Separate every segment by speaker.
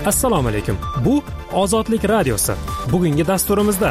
Speaker 1: Assalomu alaykum. Bu Ozodlik radiosi. Bugungi dasturimizda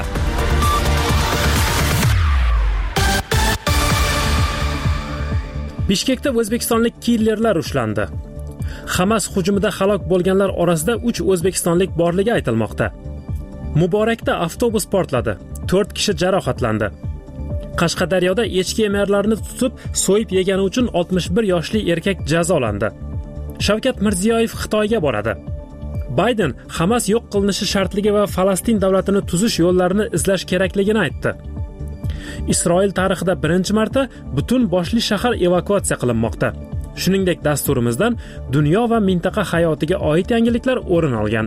Speaker 1: Bishkekda o'zbekistonlik killerlar ushlandi. Hamas hujumida halok bo'lganlar orasida 3 o'zbekistonlik borligi aytilmoqda. Muborakda avtobus portladi. 4 kishi jarohatlandi. Qashqadaryoda echki emarlarini tutib, so'yib yegani uchun 61 yoshli erkak jazolandi. Shavkat Mirziyoyev Xitoyga boradi. Bayden Hamas yo'q qilinishi shartligi va Falastin davlatini tuzish yo'llarini izlash kerakligini aytdi. Isroil tarixida birinchi marta butun boshli shahar evakuatsiya qilinmoqda. Shuningdek, dasturimizdan dunyo va mintaqa hayotiga oid yangiliklar o'rin olgan.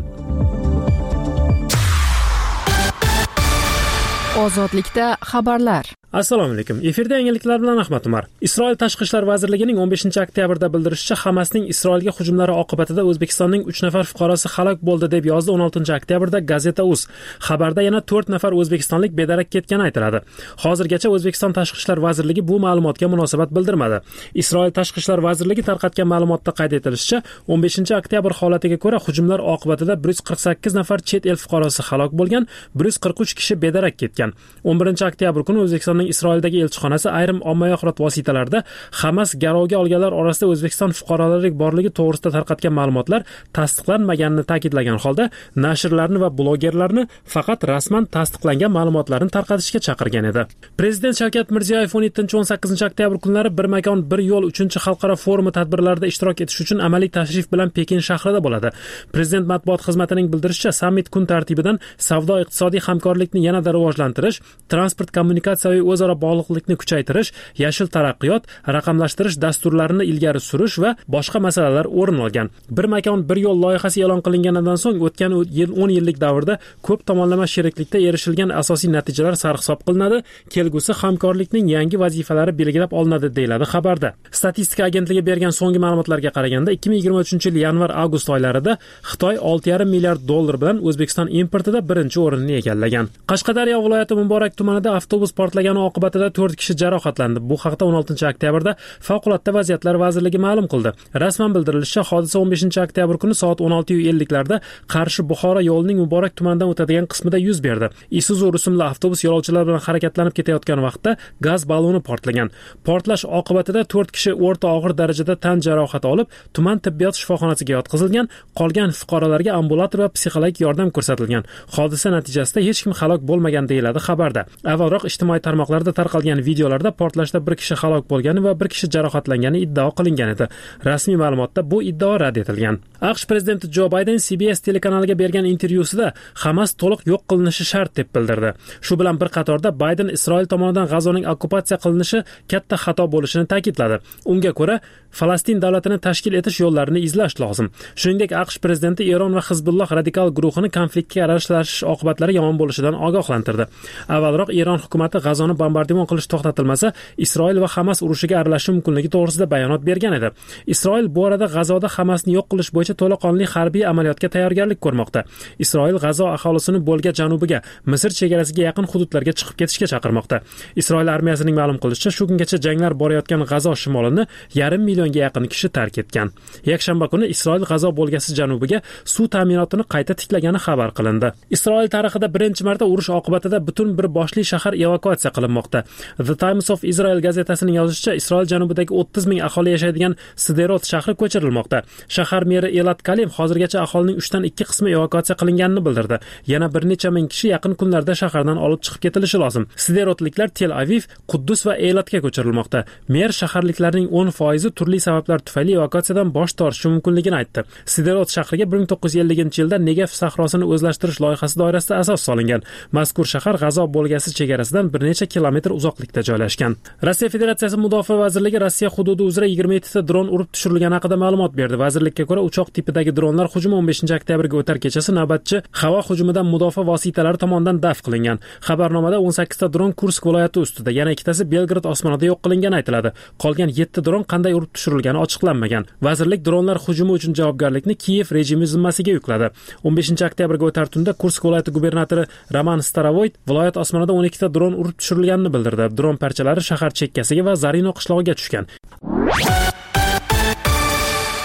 Speaker 2: Ozodlikda xabarlar.
Speaker 1: Assalomu alaykum. Efirda yangiliklar bilan Ahmad Umar. Isroil Tashqi ishlar vazirligining 15-oktyabrda bildirishicha, Hamasning Isroilga hujumlari oqibatida O'zbekistonning 3 nafar fuqarosi halok bo'ldi deb yozdi 16-oktyabrda Gazeta.uz. Xabarda yana 4 nafar o'zbekistonlik bedarak ketgani aytiladi. Hozirgacha O'zbekiston Tashqi ishlar vazirligi bu ma'lumotga munosabat bildirmadi. Isroil Tashqi ishlar vazirligi tarqatgan ma'lumotda qayd etilishicha, 15-oktyabr holatiga ko'ra hujumlar oqibatida 148 nafar chet el fuqarosi halok bo'lgan, 143 kishi bedarak ketgan. 11-oktyabr kuni O'zbekiston Isroildagi elchixonasi ayrim ommaviy axborot vositalarida Hamas garovga olganlar orasida O'zbekiston fuqarolari borligi to'g'risida tarqatgan ma'lumotlar tasdiqlanmaganini ta'kidlagan holda, nashrlarni va blogerlarni faqat rasman tasdiqlangan ma'lumotlarni tarqatishga chaqirgan edi. Prezident Shavkat Mirziyoyev 17-18-oktyabr kunlari bir makon bir yo'l 3-xalqaro forumi tadbirlarida ishtirok etish uchun amaliy tashrif bilan Pekin shahrida bo'ladi. Prezident matbuot xizmatining bildirishicha, sammit kun tartibidan savdo-iqtisodiy hamkorlikni yanada rivojlantirish, transport kommunikatsiyaviy o'zaro bog'liqlikni kuchaytirish, yashil taraqqiyot, raqamlashtirish dasturlarini ilgari surish va boshqa masalalar o'rin olgan. Bir makon bir yo'l loyihasi e'lon qilinganidan so'ng o'tgan 10 yillik davrda ko'p tomonlama sheriklikda erishilgan asosiy natijalar sarhisob qilinadi, kelgusi hamkorlikning yangi vazifalari belgilab olinadi deyiladi xabarda. Statistika agentligi bergan so'nggi ma'lumotlarga qaraganda 2023-yil yanvar-avgust oylarida Xitoy 6,5 milliard dollar bilan O'zbekiston importida birinchi o'rinni egallagan. Qashqadaryo viloyati Muborak tumanida avtobus portlagan oqibatida 4 kishi jarohatlandi. Bu haqda 16-oktybrda Favqulodda vaziyatlar vazirligi ma'lum qildi. Rasman bildirilishicha, hodisa 15-oktyabr kuni soat 16:50larda Qarshi-Buxoro yo'lining Muborak tumanidan o'tadigan qismida yuz berdi. Isuzu rusumli avtobus yo'lovchilar bilan harakatlanib ketayotgan vaqtda gaz balloni portlagan. Portlash oqibatida 4 kishi o'rta og'ir darajada tan jarohati olib, tuman tibbiyot shifoxonasiga yotqizilgan, qolgan fuqarolarga ambulator va psixologik yordam ko'rsatilgan. Hodisa natijasida hech kim halok bo'lmagan deyiladi xabarda. Avvalroq ijtimoiy tarmoqlarda tarqalgan videolarda portlashda bir kishi halok bo'lgani va bir kishi jarohatlangani iddao qilingan edi. Rasmiy ma'lumotda bu iddao rad etilgan. AQSh prezidenti Jo Bayden CBS telekanaliga bergan intervyusida Hamas to'liq yo'q qilinishi shart deb bildirdi. Shu bilan bir qatorda Bayden Isroil tomonidan G'azoning okkupatsiya qilinishi katta xato bo'lishini ta'kidladi. Unga ko'ra, Falastin davlatini tashkil etish yo'llarini izlash lozim. Shuningdek, AQSh prezidenti Eron va Hizbulloh radikal guruhini konfliktga aralashish oqibatlari yomon bo'lishidan ogohlantirdi. Avvalroq Eron hukumati G'azoni bombardimon qilish to'xtatilmasa, Isroil va Hamas urushiga aralashishi mumkinligi to'g'risida bayonot bergan edi. Isroil bu orada G'azoda Hamasni yo'q qilish bo'yicha to'laqonli harbiy amaliyotga tayyorgarlik ko'rmoqda. Isroil G'azo aholisini bo'lga janubiga, Misr chegarasiga yaqin hududlarga chiqib ketishga chaqirmoqda. Isroil armiyasining ma'lum qilishicha, shu kungacha janglar borayotgan G'azo shimolini 5,5 millionga yaqin kishi tark etgan. Yakshanba kuni Isroil G'azo bo'lgasi janubiga suv ta'minotini qayta tiklagani xabar qilindi. Isroil tarixida birinchi marta urush oqibatida butun bir boshli shahar evakuatsiya qilinmoqda. The Times of Israel gazetasining yozishicha, Isroil janubidagi 30 ming aholi yashaydigan Sderot shahri ko'chirilmoqda. Shahar meri Elad Kalim hozirgacha aholining 3dan 2 qismi evakuatsiya qilinganini bildirdi. Yana bir necha ming kishi yaqin kunlarda shahardan olib chiqib ketilishi lozim. Sderotliklar Tel Aviv, Quddus va Elatga ko'chirilmoqda. Mer shaharliklarning 10% turli sabablar tufayli evakuatsiyadan bosh tortishi mumkinligini aytdi. Sderot shahriga 1950-yilda Negev sahrosini o'zlashtirish loyihasi doirasida asos solingan. Mazkur shahar G'azo bo'lgasi chegarasidan bir necha kilometr uzoqlikda joylashgan. Rossiya Federatsiyasi Mudofaa vazirligi Rossiya hududi uzra 27 ta dron urib tushirilgani haqida ma'lumot berdi. Vazirlikka ko'ra, uchoq tipidagi dronlar hujumi 15-oktyabrga o'tar kechasi navbatchi havo hujumidan mudofaa vositalari tomonidan daf qilingan. Xabarnomada 18 ta dron Kursk viloyati ustida, yana ikkitasi Belgrad osmonida yo'q qilingani aytiladi. Qolgan 7 dron qanday urib tushirilgani ochiqlanmagan. Vazirlik dronlar hujumi uchun javobgarlikni Kiyev rejimi zimmasiga yukladi. 15-oktyabrga o'tar tunda Kursk viloyati gubernatori Roman Starovoyt viloyat osmonida 12 ta dron urib tushirilganini bildirdi. Dron parchalari shahar chekkasiga va Zarino qishlog'iga tushgan.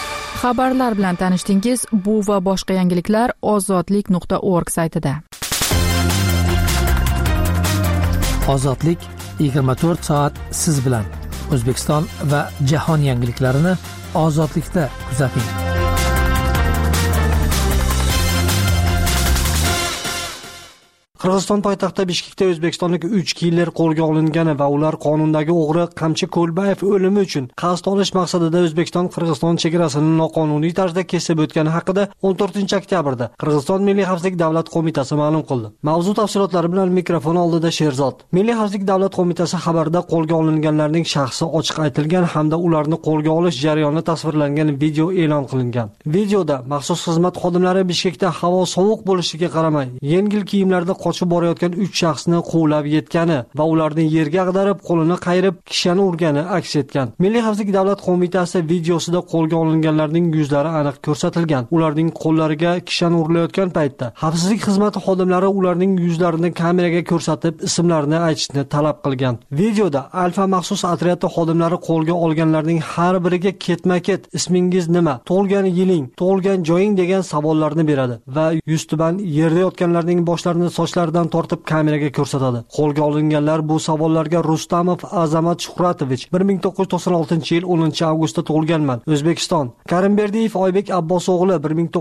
Speaker 2: Xabarlar bilan tanishdingiz. Bu va boshqa yangiliklar ozodlik.org saytida.
Speaker 3: Ozodlik 24 soat siz bilan. O'zbekiston va jahon yangiliklarini ozodlikda kuzating.
Speaker 4: Qirg'iziston poytaxti Bishkekda o'zbekistonlik 3 killer qo'lga olingani va ular qonundagi o'g'ri Qamchi Ko'lbayev o'limi uchun qasd olish maqsadida O'zbekiston-Qirg'iziston chegarasini noqonuniy tarzda kesib o'tgani haqida 14 oktyabrda Qirg'iziston Milliy xavfsizlik davlat qo'mitasi ma'lum qildi. Mavzu tafsilotlari bilan mikrofon oldida Sherzod. Milliy xavfsizlik davlat qo'mitasi xabarida qo'lga olinganlarning shaxsi ochiq aytilgan hamda ularni qo'lga olish jarayoni tasvirlangan video e'lon qilingan. Videoda maxsus xizmat xodimlari Bishkekda havo sovuq bo'lishiga qaramay yengil kiyimlarda qochib borayotgan 3 shaxsni quvlab yetgani va ularni yerga ag'darib, qo'lini qayirib, kishani urgani aks etgan. Milliy xavfsizlik davlat qo'mitasi videosida qo'lga olinganlarning yuzlari aniq ko'rsatilgan. Ularning qo'llariga kishani urilayotgan paytda xavfsizlik xizmati xodimlari ularning yuzlarini kameraga ko'rsatib, ismlarini aytishni talab qilgan. Videoda Alfa maxsus otryadi xodimlari qo'lga olganlarning har biriga ketma-ket ismingiz nima, tug'ilgan yiling, tug'ilgan joying degan savollarni beradi va yuztuban yerda yotganlarning boshlarini sochlaridan tortib kameraga ko'rsatadi. Qo'lga olinganlar bu savollarga Rustamov Azamat Shuhratovich 1996-yil 10-avgustda tug'ilganman, O'zbekiston. Karimberdiyev Oybek Abbos o'g'li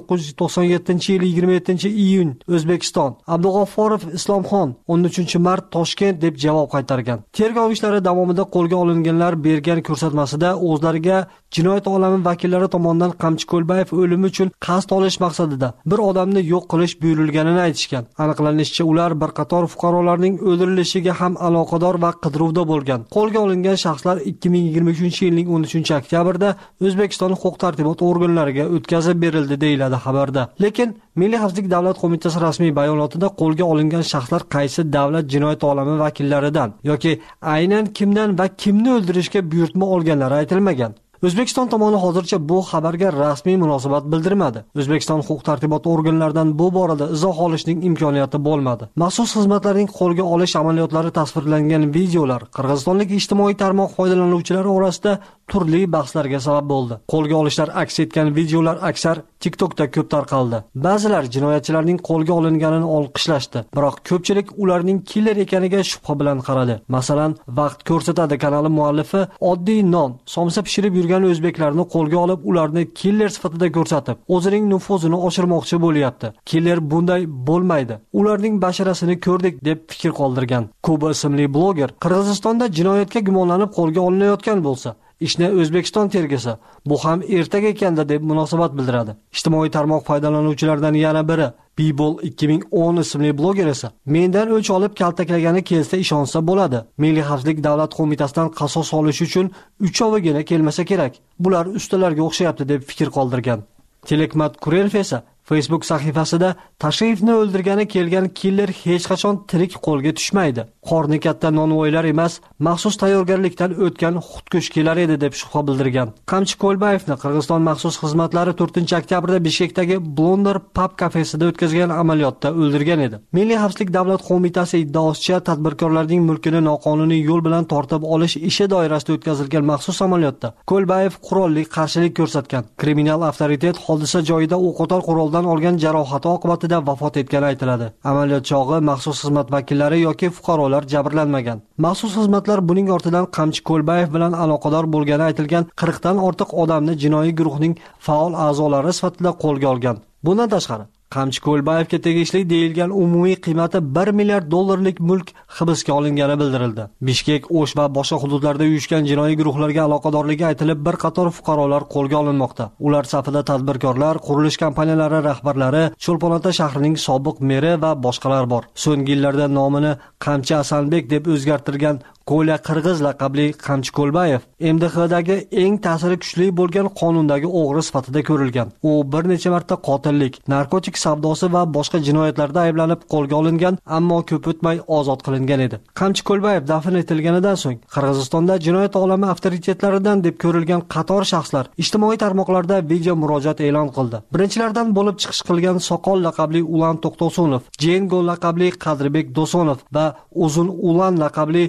Speaker 4: 1997-yil 27-iyun, O'zbekiston. Abdug'offorov Islomxon 13-mart Toshkent deb javob qaytargan. Tergov ishlari davomida qo'lga olinganlar bergan ko'rsatmasida o'zlariga jinoyat olami vakillari tomonidan Qamchi Ko'lbayev o'limi uchun qasd olish maqsadida bir odamni yo'q qilish buyurilganini aytishgan. Aniqlanishicha, ular bir qator fuqarolarning o'ldirilishiga ham aloqador va qidiruvda bo'lgan. Qo'lga olingan shaxslar 2023-yilning 13-oktyabrda O'zbekiston huquq-tartibot organlariga o'tkazib berildi deyiladi xabarda. Lekin Milliy xavfsizlik davlat qo'mitasi rasmiy bayonotida qo'lga olingan shaxslar qaysi davlat jinoyat olami vakillaridan yoki aynan kimdan va kimni o'ldirishga buyurtma olganlari aytilmagan. O'zbekiston tomoni hozircha bu xabarga rasmiy munosabat bildirmadi. O'zbekiston huquq-tartibot organlaridan bu borada izoh olishning imkoniyati bo'lmadi. Maxsus xizmatlarning qo'lga olish amaliyotlari tasvirlangan videolar qirg'izistonlik ijtimoiy tarmoq foydalanuvchilari orasida turli bahslarga sabab bo'ldi. Qo'lga olishlar aks etgan videolar aksar TikTokda ko'p tarqaldi. Ba'zilar jinoyatchilarning qo'lga olinganini olqishlashdi, biroq ko'pchilik ularning killer ekaniga shubha bilan qaradi. Masalan, Vaqt ko'rsatadi kanali muallifi oddiy non, somsa pishirib yurgan o'zbeklarni qo'lga olib, ularni killer sifatida ko'rsatib, o'zining nufuzini oshirmoqchi bo'lyapti. Killer bunday bo'lmaydi. Ularning basharasini ko'rdik deb fikr qoldirgan. Kuba ismli bloger Qirg'izistonda jinoyatga gumonlanib qo'lga olinayotgan bo'lsa, ishni O'zbekiston tergasa, bu ham ertaga ekanda deb munosabat bildiradi. Ijtimoiy tarmoq foydalanuvchilaridan yana biri Bibol 2010 ismli bloger esa mendan o'ch olib kaltaklagani kelsa ishonsa bo'ladi. Milliy xavfsizlik davlat qo'mitasidan qasos olish uchun 3 ovigina kelmasa kerak. Bular ustalarga o'xshayapti deb fikr qoldirgan. Telekmat Kurelov esa Facebook sahifasida Tashrifni o'ldirgani kelgan killer hech qachon tirik qo'lga tushmaydi. Qorni katta nonvoylar emas, maxsus tayyorgarlikdan o'tgan xudkushkilar edi deb shubha bildirgan. Qamchi Ko'lbayevni Qirg'iziston maxsus xizmatlari 4-oktyabrda Bishkekdagi Blonder pub kafesida o'tkazgan amaliyotda o'ldirgan edi. Milliy xavfsizlik davlat qo'mitasi iddaosicha tadbirkorlarning mulkini noqonuniy yo'l bilan tortib olish ishi doirasida o'tkazilgan maxsus amaliyotda Ko'lbayev qurolli qarshilik ko'rsatgan. Kriminal avtoritet hodisa joyida o'qotar quroldan olgan jarohati oqibatida vafot etgani aytiladi. Amaliyot chog'i maxsus xizmat vakillari yoki fuqarolar jabrlanmagan. Maxsus xizmatlar buning ortidan Qamchi Ko'lbayev bilan aloqador bo'lgani aytilgan 40 dan ortiq odamni jinoiy guruhning faol a'zolari sifatida qo'lga olgan. Bundan tashqari, Qamchi Ko'lbayevga tegishli deyilgan umumiy qiymati $1 milliard mulk hibsga olingani bildirildi. Bishkek, O'sh va boshqa hududlarda uyushgan jinoiy guruhlarga aloqadorligi aytilib, bir qator fuqarolar qo'lga olinmoqda. Ular safida tadbirkorlar, qurilish kompaniyalari rahbarlari, Cho'lpon-ota shahrining sobiq meri va boshqalar bor. So'nggi yillarda nomini Qamchi Asanbek deb o'zgartirgan Qo'la Qirg'iz laqabli Qamchi Ko'lbayev MDHdagi eng ta'siri kuchli bo'lgan qonundagi o'g'ri sifatida ko'rilgan. U bir necha marta qotillik, narkotik savdosi va boshqa jinoyatlarda ayblanib qo'lga olingan, ammo ko'p o'tmay ozod qilingan edi. Qamchi Ko'lbayev dafn etilganidan so'ng Qirg'izistonda jinoyat olami avtoritetlaridan deb ko'rilgan qator shaxslar ijtimoiy tarmoqlarda video murojaat e'lon qildi. Birinchilardan bo'lib chiqish qilgan Soqol laqabli Ulan To'xtosunov, Jengo laqabli Qadrbek Dosonov va Uzun Ulan laqabli Ulan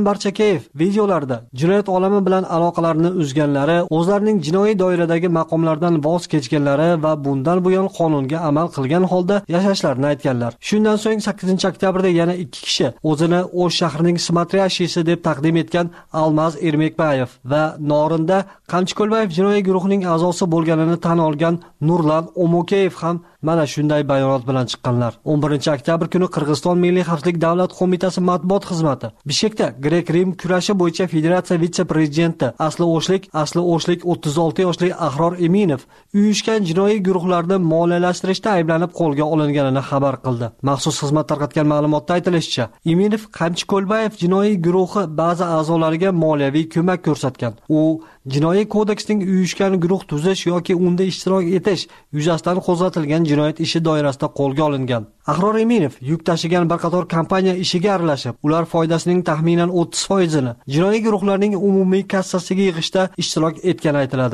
Speaker 4: Sulton Barchakayev videolarda jinoyat olami bilan aloqalarini uzganlari, o'zlarining jinoiy doiradagi maqomlardan voz kechganlari va bundan buyon qonunga amal qilgan holda yashashlarini aytganlar. Shundan so'ng 8-oktyabrda yana 2 kishi o'zini O'sh shahrining smatrashisi deb taqdim etgan Almaz Ermekbayev va Norinda Qamchiqo'lbayev jinoiy guruhining a'zosi bo'lganini tan olgan Nurlan Omokeyev ham mana shunday bayonot bilan chiqqanlar. 11-oktyabr kuni Qirg'iziston Milliy xavfsizlik davlat qo'mitasi matbuot xizmati Bishkekda Grek-Rim kurashi bo'yicha federatsiya vitse-prezidenti asli o'shlik 36 yoshli Ahror Eminov uyushgan jinoiy guruhlarni moliyalashtirishda ayblanib qo'lga olinganini xabar qildi. Maxsus xizmat tarqatgan ma'lumotda aytilishicha, Eminov Qamchiqo'lbayev jinoiy guruhi ba'zi a'zolariga moliyaviy ko'mak ko'rsatgan. U Jinoiy kodeksning uyushgan guruh tuzish yoki unda ishtirok etish yuzasidan qo'zg'atilgan jinoyat ishi doirasida qo'lga olingan. Ahror Eminov yuk tashigan bir qator kompaniya ishiga aralashib, ular foydasining taxminan 30%ni jinoiy guruhlarning umumiy kassasiga yig'ishda ishtirok etgani aytiladi.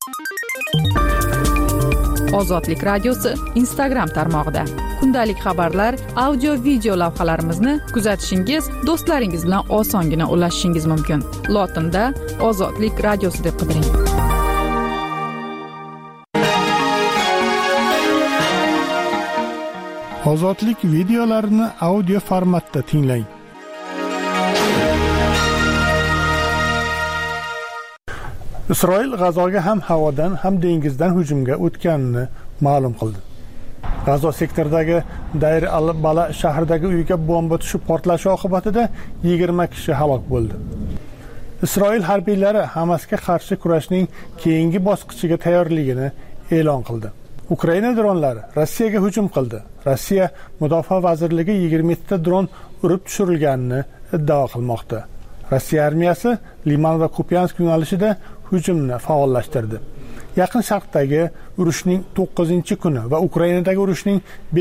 Speaker 2: Ozodlik radiosi Instagram tarmog'ida kundalik xabarlar, audio video lavhalarimizni kuzatishingiz, do'stlaringiz bilan osongina ulashishingiz mumkin. Lotinda Ozodlik radiosi deb qidiring.
Speaker 5: Ozodlik videolarini audio formatda tinglang. Isroil G'azoga ham havodan, ham dengizdan hujumga o'tganini ma'lum qildi. G'azo sektoridagi Dayr al-Bala shahridagi uyga bomba tushib portlashi oqibatida 20 kishi halok bo'ldi. Isroil harbiylari Hamasga qarshi kurashning keyingi bosqichiga tayyorligini e'lon qildi. Ukraina dronlari Rossiyaga hujum qildi. Rossiya Mudofaa vazirligi 20 ta dron urib tushirilganini iddao qilmoqda. Rossiya armiyasi Liman va Kupyansk yo'nalishida hujumni faollashtirdi. Yaqin Sharqdagi urushning 9-kuni va Ukrainadagi urushning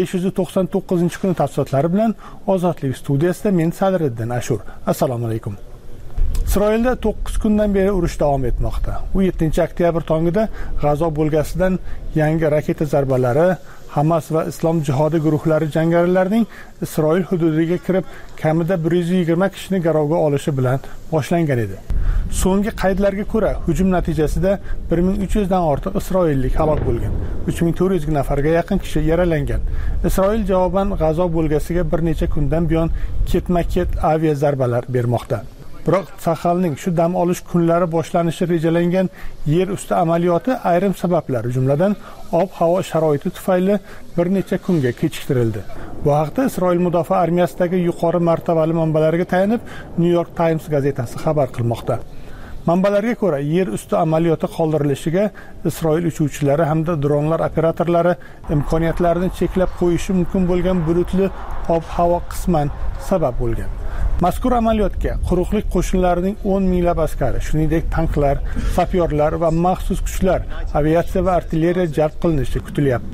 Speaker 5: 599-kuni tafsilotlari bilan Ozodlik studiyasida men Sadriddin Ashur. Assalomu alaykum. Isroilda 9 kundan beri urush davom etmoqda. 7-oktyabr tongida G'azo bo'lgasidan yangi raketa zarbalari Hamas va Islom jihodi guruhlari jangarilarning Isroil hududiga kirib, kamida 120 kishini garovga olishi bilan boshlangan edi. So'nggi qaydlarga ko'ra, hujum natijasida 1300 dan ortiq isroillik halok bo'lgan, 3400 nafarga yaqin kishi yaralangan. Isroil javoban G'azo bo'lgasiga bir necha kundan buyon ketma-ket avia zarbalar bermoqda. Biroq Sahalning shu dam olish kunlari boshlanishi rejalangan yer usti amaliyoti ayrim sabablar, jumladan ob-havo sharoiti tufayli bir necha kunga kechiktirildi. Bu haqda Isroil mudofaa armiyasidagi yuqori martabali manbalarga tayanib New York Times gazetasi xabar qilmoqda. Manbalarga ko'ra, yer usti amaliyoti qoldirilishiga Isroil uchuvchilari hamda dronlar operatorlari imkoniyatlarini cheklab qo'yishi mumkin bo'lgan bulutli ob-havo qisman sabab bo'lgan. Mazkur amaliyotga quruqlik qo'shinlarining 10 minglab askari, shuningdek tanklar, sapyorlar va maxsus kuchlar, aviatsiya va artilleriya jalb qilinishi kutilyapti.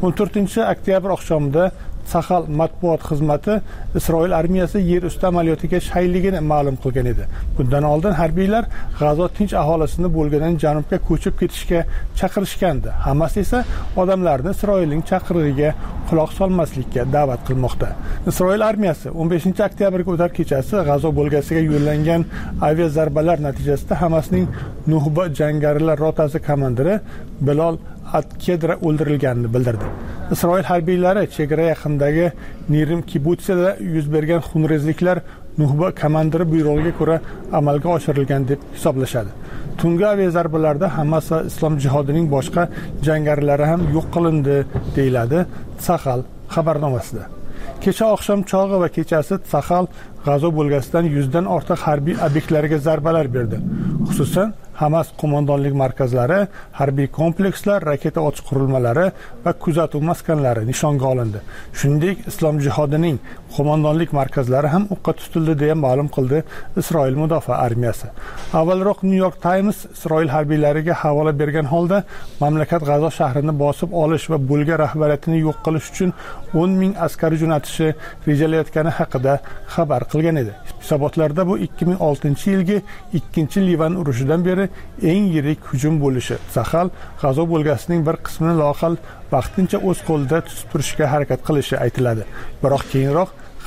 Speaker 5: 14-oktyabr oqshomida Sahal matbuot xizmati Isroil armiyasi yer usti amaliyotiga shayligini ma'lum qilgan edi. Bundan oldin harbiylar G'azo tinch aholisini bo'lgandan janubga ko'chib ketishga chaqirishgandi. Hamas esa odamlarni Isroilning chaqirig'iga quloq solmaslikka da'vat qilmoqda. Isroil armiyasi 15-oktyabrga o'tar kechasi G'azo bo'lgasiga yo'llangan avia zarbalar natijasida Hamasning Nuhba jangarilar rotasi komandiri Bilol At-Kedra o'ldirilganini bildirdi. Isroil harbiylari chegara yaqinidagi Nirim kibutsida yuz bergan xunrezliklar Nuhba komandiri buyrug'iga ko'ra amalga oshirilgan deb hisoblashadi. Tungi avia zarbalarda Hamas va Islom jihodining boshqa jangarilari ham yo'q qilindi, deyiladi Sahal xabarnomasida. Kecha oqshom chog'i va kechasi Sahal G'azo bo'lgasidan 100 dan ortiq harbiy obyektlarga zarbalar berdi. Xususan, Hamas qo'mondonlik markazlari, harbiy komplekslar, raketa otish qurilmalari va kuzatuv maskanlari nishonga olindi. Shuningdek, Islom jihodining qo'mondonlik markazlari ham o'qqa tutildi deya ma'lum qildi Isroil mudofaa armiyasi. Avvalroq New York Times Isroil harbiylariga havola bergan holda mamlakat G'azo shahrini bosib olish va bo'lgan rahbariyatini yo'q qilish uchun 10,000 askar jo'natishi rejalayotgani haqida xabar qilgan edi. Hisobotlarda bu 2006-yilgi 2-Livan urushidan beri eng yirik hujum bo'lishi. Sahal G'azo bo'lgasining bir qismini loqal vaqtincha o'z qo'lida tutib turishga harakat qilishi aytiladi. Biroq keyinroq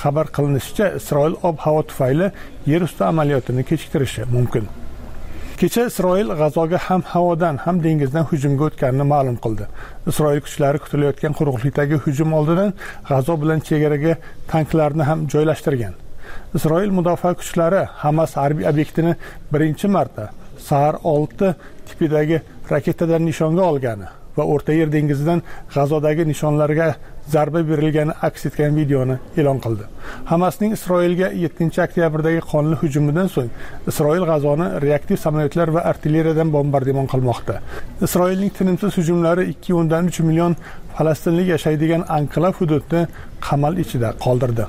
Speaker 5: Xabar qilinishicha, Isroil ob-havo tufayli yer usti amaliyotini kechiktirishi mumkin. Kecha Isroil G'azoga ham havodan, ham dengizdan hujumga o'tganini ma'lum qildi. Isroil kuchlari kutilayotgan quruqlikdagi hujum oldidan G'azo bilan chegaraga tanklarni ham joylashtirgan. Isroil mudofaa kuchlari Hamas harbiy obyektini birinchi marta Sahar 6 tipidagi raketadan nishonga olgani va O'rta Yer dengizidan G'azodagi nishonlarga zarba berilgani aks etgan videoni e'lon qildi. Hamasning Isroilga 7-oktyabrdagi qonli hujumidan so'ng Isroil G'azoni reaktiv samolyotlar va artilleriyadan bombardimon qilmoqda. Isroilning tinimsiz hujumlari 2.3 million falastinlik yashaydigan anklav hududni qamal ichida qoldirdi.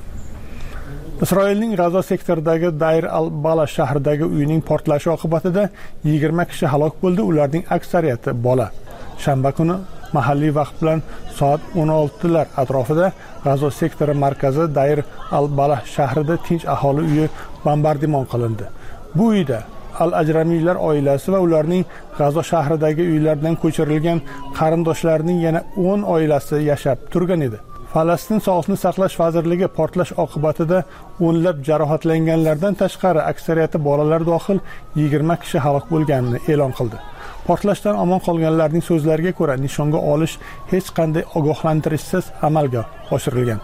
Speaker 5: Isroilning G'azo sektoridagi Dayr al-Bala shahridagi uyining portlashi oqibatida 20 kishi halok bo'ldi, ularning aksariyati bola. Shanba kuni mahalliy vaqt bilan soat 16 lar atrofida G'azo sektori markazi Dayr al-Bala shahrida tinch aholi uyi bombardimon qilindi. Bu uyda Al-Ajramiylar oilasi va ularning G'azo shahridagi uylaridan ko'chirilgan qarindoshlarining yana 10 oilasi yashab turgan edi. Falastin Sog'liqni saqlash vazirligi portlash oqibatida o'nlab jarohatlanganlardan tashqari aksariyati bolalar dohil 20 kishi halok bo'lganini e'lon qildi. Portlashdan omon qolganlarning so'zlariga ko'ra, nishonga olish hech qanday ogohlantirishsiz amalga oshirilgan.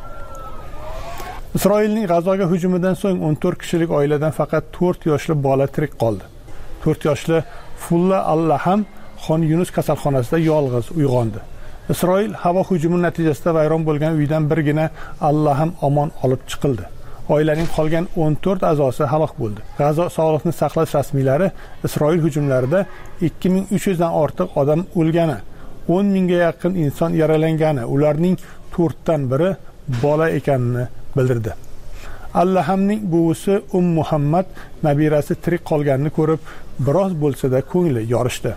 Speaker 5: Isroilning G'azoga hujumidan so'ng 14 kishilik oiladan faqat 4 yoshli bola tirik qoldi. 4 yoshli Fulla Allaham Xon Yunus kasalxonasida yolg'iz uyg'ondi. Isroil havo hujumi natijasida vayron bo'lgan uydan birgina Allaham omon olib chiqildi. Oilaning qolgan 14 a'zosi halok bo'ldi. G'azo sog'liqni saqlash rasmiylari Isroil hujumlarida 2300 dan ortiq odam o'lgani, 10 mingga yaqin inson yaralangani, ularning 4 dan biri bola ekanini bildirdi. Allahamning buvisi Muhammad nabirasi tirik qolganini ko'rib, biroz bo'lsa-da ko'ngli yorishdi.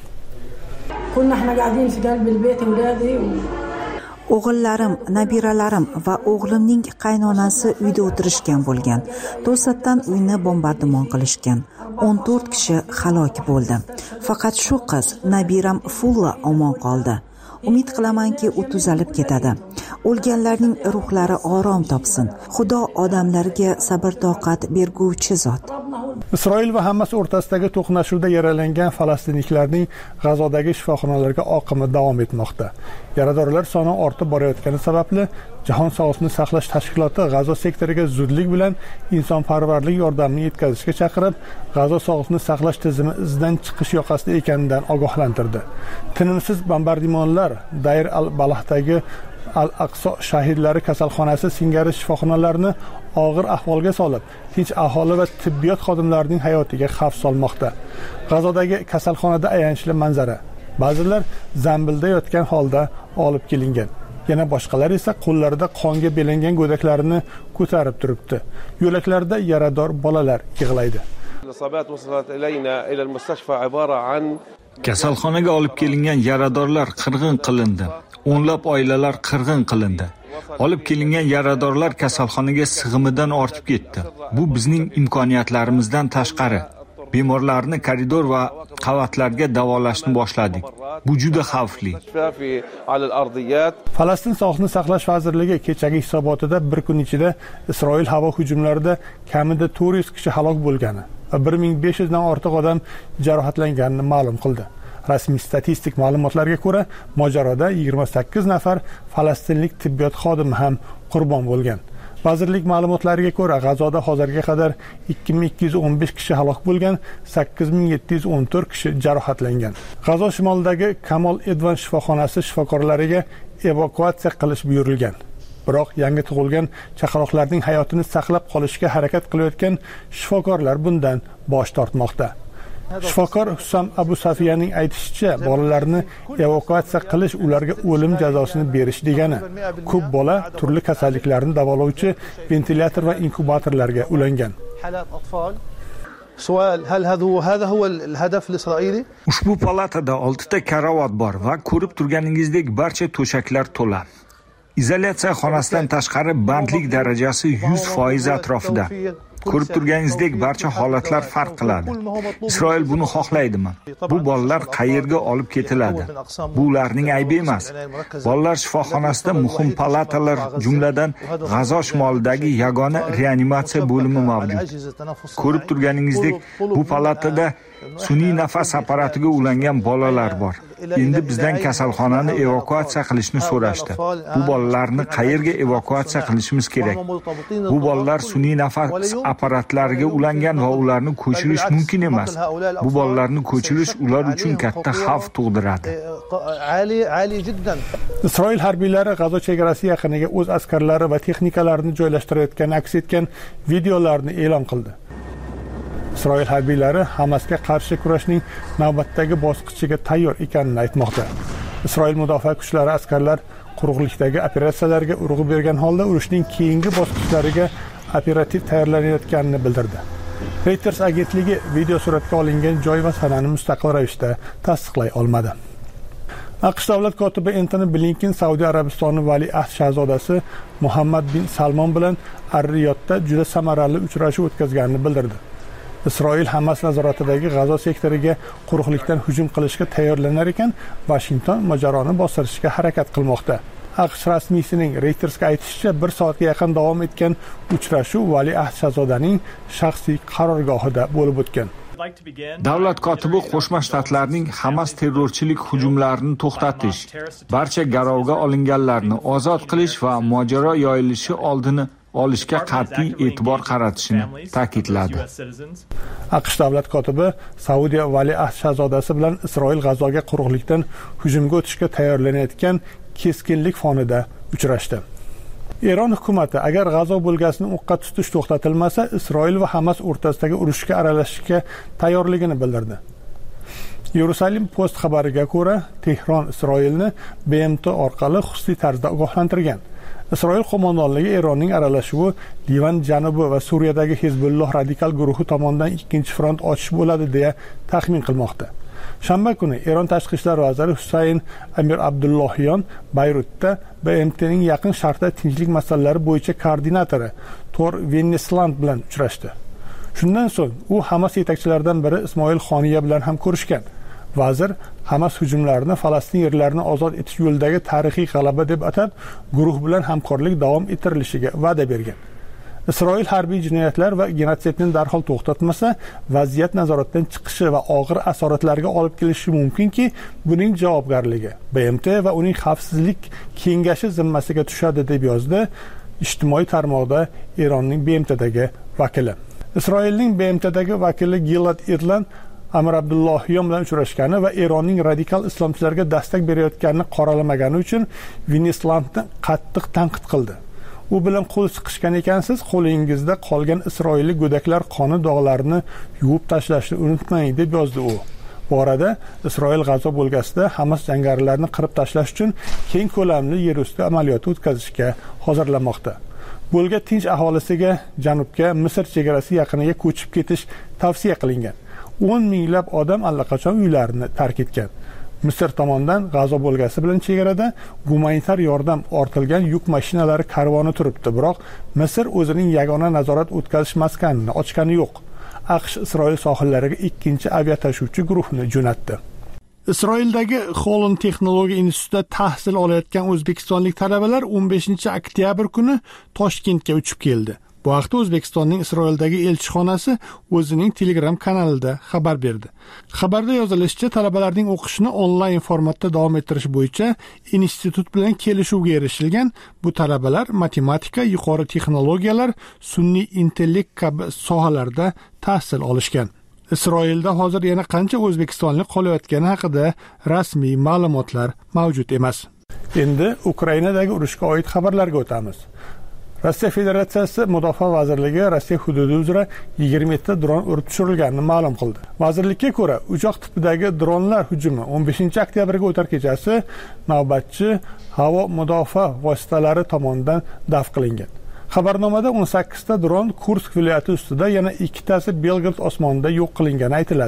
Speaker 6: O'g'illarim, nabiralarim va o'g'limning qaynonasi uyda o'tirishgan bo'lgan. To'satdan uyni bombardimon qilishgan. 14 kishi halok bo'ldi. Faqat shu qiz, nabiram Fulla omon qoldi. Umid qilamanki, u tuzalib ketadi. O'lganlarning ruhlari orom topsin. Xudo odamlarga sabr-toqat berguvchi zot.
Speaker 5: Isroil va Hamas o'rtasidagi to'qnashuvda yaralangan falastinliklarning G'azodagi shifoxonalarga oqimi davom etmoqda. Yaradorlar soni ortib borayotgani sababli Jahon sog'liqni saqlash tashkiloti G'azo sektoriga zudlik bilan insonparvarlik yordamini yetkazishga chaqirib, G'azo sog'liqni saqlash tizimi izdan chiqish yoqasida ekanidan ogohlantirdi. Tinimsiz bombardimonlar Dayr al-Balahdagi Al-Aqso shahidlari kasalxonasi singari shifoxonalarni og'ir ahvolga solib, tinch aholi va tibbiyot xodimlarining hayotiga xavf solmoqda. G'azodagi kasalxonada ayanchli manzara. Ba'zilar zambilda yotgan holda olib kelingan. Yana boshqalar esa qo'llarida qonga belangan go'daklarini ko'tarib turibdi. Yo'laklarda yarador bolalar yig'laydi.
Speaker 7: Kasalxonaga olib kelingan yaradorlar qirg'in qilindi. O'nlab oilalar qirg'in qilindi. Olib kelingan yaradorlar kasalxonaga sig'imidan ortib ketdi. Bu bizning imkoniyatlarimizdan tashqari. Bemorlarni koridor va qavatlarga davolashni boshladik. Bu juda xavfli.
Speaker 5: Falastin Sog'liqni saqlash vazirligi kechagi hisobotida bir kun ichida Isroil havo hujumlarida kamida 400 kishi halok bo'lgani va 1500 dan ortiq odam jarohatlanganini ma'lum qildi. Rasmiy statistik ma'lumotlarga ko'ra, mojaroda 28 nafar falastinlik tibbiyot xodimi ham qurbon bo'lgan. Vazirlik ma'lumotlariga ko'ra, G'azoda hozirga qadar 2215 kishi halok bo'lgan, 8714 kishi jarohatlangan. G'azo shimolidagi Kamol Edvan shifoxonasi shifokorlariga evakuatsiya qilish buyurilgan. Biroq yangi tug'ilgan chaqaloqlarning hayotini saqlab qolishga harakat qilayotgan shifokorlar bundan bosh tortmoqda. Shifokor Hussam Abu Safiyaning aytishicha, bolalarni evakuatsiya qilish ularga o'lim jazosini berish degani. Ko'p bola turli kasalliklarni davolovchi ventilyator va inkubatorlarga ulangan.
Speaker 7: Ushbu palatada 6 ta karavot bor va ko'rib turganingizdek barcha to'shaklar to'la. Izolyatsiya xonasidan tashqari bandlik darajasi 100% atrofida. Ko'rib turganingizdek, barcha holatlar farq qiladi. Isroil buni xohlaydimi? Bu bolalar qayerga olib ketiladi? Bu ularning aybi emas. Bolalar shifoxonasida muhim palatalar, jumladan G'azo shimolidagi yagona reanimatsiya bo'limi mavjud. Ko'rib turganingizdek, bu palatada sun'iy nafas apparatiga ulangan bolalar bor. Endi bizdan kasalxonani evakuatsiya qilishni so'rashdi. Bu bolalarni qayerga evakuatsiya qilishimiz kerak? Bu bolalar sun'iy nafas apparatlariga ulangan va ularni ko'chirish mumkin emas. Bu bolalarni ko'chirish ular uchun katta xavf tug'diradi.
Speaker 5: Isroil harbiylari G'azo chegarasi yaqiniga o'z askarlari va texnikalarini joylashtirayotgani aks etgan videolarni e'lon qildi. Isroil harbiylari Hamasga qarshi kurashning navbatdagi bosqichiga tayyor ekanini aytmoqda. Isroil mudofaa kuchlari askarlar quruqlikdagi operatsiyalarga urg'u bergan holda urushning keyingi bosqichlariga operativ tayyorlanayotganini bildirdi. Reuters agentligi video suratga olingan joy va sanani mustaqil ravishda tasdiqlay olmadi. AQSh davlat kotibi Antony Blinken Saudiya Arabistoni valiahd shahzodasi Muhammad bin Salmon bilan Ar-Riyodda juda samarali uchrashuv o'tkazganini bildirdi. Isroil Hamas nazoratidagi G'azo sektoriga quruqlikdan hujum qilishga tayyorlanar ekan, Washington mojaroni bostirishga harakat qilmoqda. AQSh rasmiysining Reutersga aytishicha, 1 soatga yaqin davom etgan uchrashuv valiahd shahzodaning shaxsiy qarorgohida bo'lib o'tgan.
Speaker 7: Davlat kotibi Qo'shma Shtatlarning Hamas terrorchilik hujumlarini to'xtatish, barcha garovga olinganlarni ozod qilish va mojaro yoyilishi oldini olishga qat'iy e'tibor qaratishini ta'kidladi.
Speaker 5: AQSh davlat kotibi Saudiya valiahd shahzodasi bilan Isroil G'azoga quruqlikdan hujumga o'tishga tayyorlanayotgan keskinlik fonida uchrashdi. Eron hukumati agar G'azo bo'lgasini o'qqa tutish to'xtatilmasa, Isroil va Hamas o'rtasidagi urushga aralashishga tayyorligini bildirdi. Jerusalem Post xabariga ko'ra, Tehron Isroilni BMT orqali xususiy tarzda ogohlantirgan. Isroil qo'mondonligi Eronning aralashuvi Livan janubi va Suriyadagi Hezbolloh radikal guruhi tomonidan ikkinchi front ochish bo'ladi deya taxmin qilmoqda. Shanba kuni Eron tashqi ishlar vaziri Husayn Amir Abdullohyan Bayrutda BMTning yaqin sharqda tinchlik masalalari bo'yicha koordinatori Tor Vennesland bilan uchrashdi. Shundan so'ng u Hamas yetakchilaridan biri Ismoil Xoniya bilan ham ko'rishgan. Vazir Hamas hujumlarini Falastin yerlarini ozod etish yo'lidagi tarixiy g'alaba deb atab, guruh bilan hamkorlik davom ettirilishiga va'da bergan. Isroil harbiy jinoyatlar va genotsidni darhol to'xtatmasa, vaziyat nazoratdan chiqishi va og'ir asoratlarga olib kelishi mumkinki, buning javobgarligi BMT va uning xavfsizlik kengashi zimmasiga tushadi deb yozdi ijtimoiy tarmoqda Eronning BMTdagi vakili. Isroilning BMTdagi vakili Gilad Erlan Amir Abdullohyan bilan uchrashgani va Eronning radikal islomchilarga dastak berayotganini qoralamagani uchun Venneslandni qattiq tanqid qildi. U bilan qo'l chiqishgan ekansiz, qo'lingizda qolgan isroillik go'daklar qoni dog'larini yuvib tashlashni unutmang deb yozdi u. Bu orada Isroil G'azo bo'lgasida Hamas jangarilarni qirib tashlash uchun keng ko'lamli yer usti amaliyoti o'tkazishga hozirlanmoqda. Bo'lga tinch aholisiga janubga Misr chegarasi yaqiniga ko'chib ketish tavsiya qilingan. 10 minglab odam allaqachon uylarini tark etgan. Misr tomonidan G'azo bo'lgasi bilan chegarada gumanitar yordam ortilgan yuk mashinalari karvoni turibdi, biroq Misr o'zining yagona nazorat o'tkazish maskanini ochgani yo'q. AQSh Isroil sohillariga ikkinchi aviatashuvchi guruhni jo'natdi. Isroildagi Holland texnologiya institutida tahsil olayotgan o'zbekistonlik talabalar 15-oktyabr kuni Toshkentga uchib keldi. Bu haqda O'zbekistonning Isroildagi elchixonasi o'zining Telegram kanalida xabar berdi. Xabarda yozilishicha, talabalarning o'qishini onlayn formatda davom ettirish bo'yicha institut bilan kelishuvga erishilgan. Bu talabalar matematika, yuqori texnologiyalar, sun'iy intellekt kabi sohalarda tahsil olishgan. Isroilda hozir yana qancha o'zbekistonlik qolayotgani haqida rasmiy ma'lumotlar mavjud emas. Endi Ukrainadagi urushga oid xabarlarga o'tamiz. Rossiya Federatsiyasi Mudofaa vazirligi Rossiya hududi uzra 20 ta dron urib tushirilganini ma'lum qildi. Vazirlikka ko'ra, uchoq tipidagi dronlar hujumi 15-oktyabrga o'tar kechasi navbatchi havo mudofaa vositalari tomonidan daf qilingan. Xabarnomada 18 ta dron Kursk viloyati ustida, yana 2 tasi Belgrad osmonida yo'q qilingani aytiladi.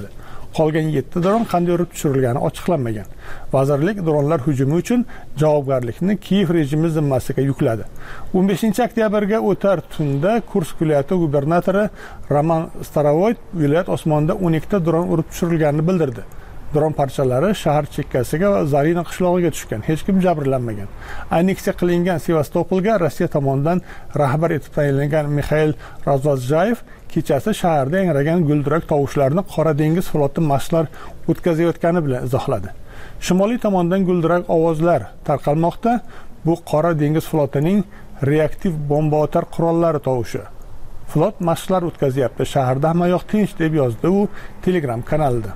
Speaker 5: Qolgan 7 dron qanday urib tushirilgani ochiqlanmagan. Vazirlik dronlar hujumi uchun javobgarlikni Kiyev rejimi zimmasiga yukladi. 15-oktyabrga o'tar tunda Kursk viloyati gubernatori Roman Starovoyt viloyat osmonida 12 dron urib tushirilganini bildirdi. Dron parchalari shahar chekkasiga va Zarina qishlog'iga tushgan. Hech kim jabrlanmagan. Anneksiya qilingan Sevastopolga Rossiya tomonidan rahbar etib tayinlangan Mikhail Razvozjayev kechasi shaharda yangragan guldurak tovushlarni Qora dengiz floti mashqlar o'tkazayotgani bilan izohladi. Shimoliy tomondan guldurak ovozlar tarqalmoqda. Bu Qora dengiz flotining reaktiv bomba otar qurollari tovushi. Flot mashqlar o'tkazyapti. Shaharda hammayoq tinch deb yozdi u Telegram kanalida.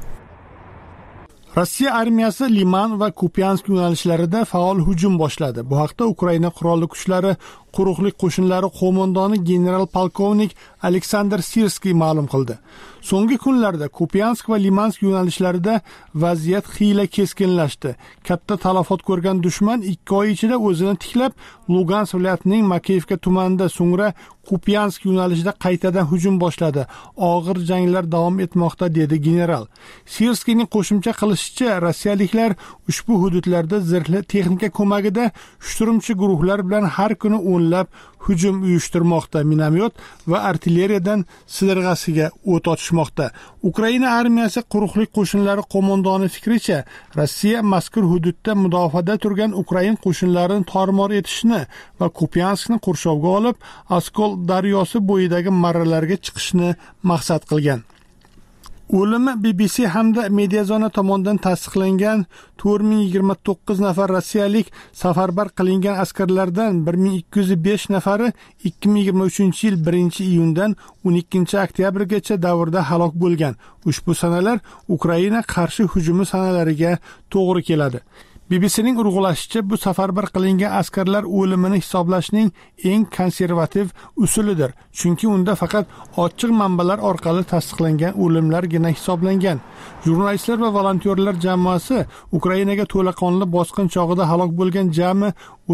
Speaker 5: Rossiya armiyasi Liman va Kupiansk yo'nalishlarida faol hujum boshladi. Bu haqda Ukraina qurolli kuchlari quruqlik qo'shinlari qo'mondoni general polkovnik Aleksandr Sirskiy ma'lum qildi. So'nggi kunlarda Kupiansk va Limansk yo'nalishlarida vaziyat xiyla keskinlashdi. Katta talafot ko'rgan dushman 2 oy ichida o'zini tiklab, Lugansk viloyatining Makeyevka tumanida, so'ngra Kupiansk yo'nalishida qaytadan hujum boshladi. Og'ir janglar davom etmoqda, dedi general. Sirskiyning qo'shimcha qilishicha, rossiyaliklar ushbu hududlarda zirhli texnika ko'magida shturmchi guruhlar bilan har kuni o'nlab hujum uyushtirmoqda. Minomyot va artilleriyadan sidirg'asiga o't ochishmoqda. Ukraina armiyasi quruqlik qo'shinlari qo'mondoni fikricha, Rossiya mazkur hududda mudofaada turgan Ukraina qo'shinlarini tormor etishni va Kupianskni qurshovga olib, Oskol daryosi bo'yidagi marralarga chiqishni maqsad qilgan. O'limi BBC hamda Mediazona tomonidan tasdiqlangan 4029 nafar rossiyalik safarbar qilingan askarlardan 1205 nafari 2023-yil 1-iyundan 12-oktyabrgacha davrda halok bo'lgan. Ushbu sanalar Ukraina qarshi hujumi sanalariga to'g'ri keladi. BBCning urg'ulashicha, bu safarbar qilingan askarlar o'limini hisoblashning eng konservativ usulidir, chunki unda faqat ochiq manbalar orqali tasdiqlangan o'limlargina hisoblangan. Jurnalistlar va volontyorlar jamoasi Ukrainaga to'laqonli bosqin chog'ida halok bo'lgan jami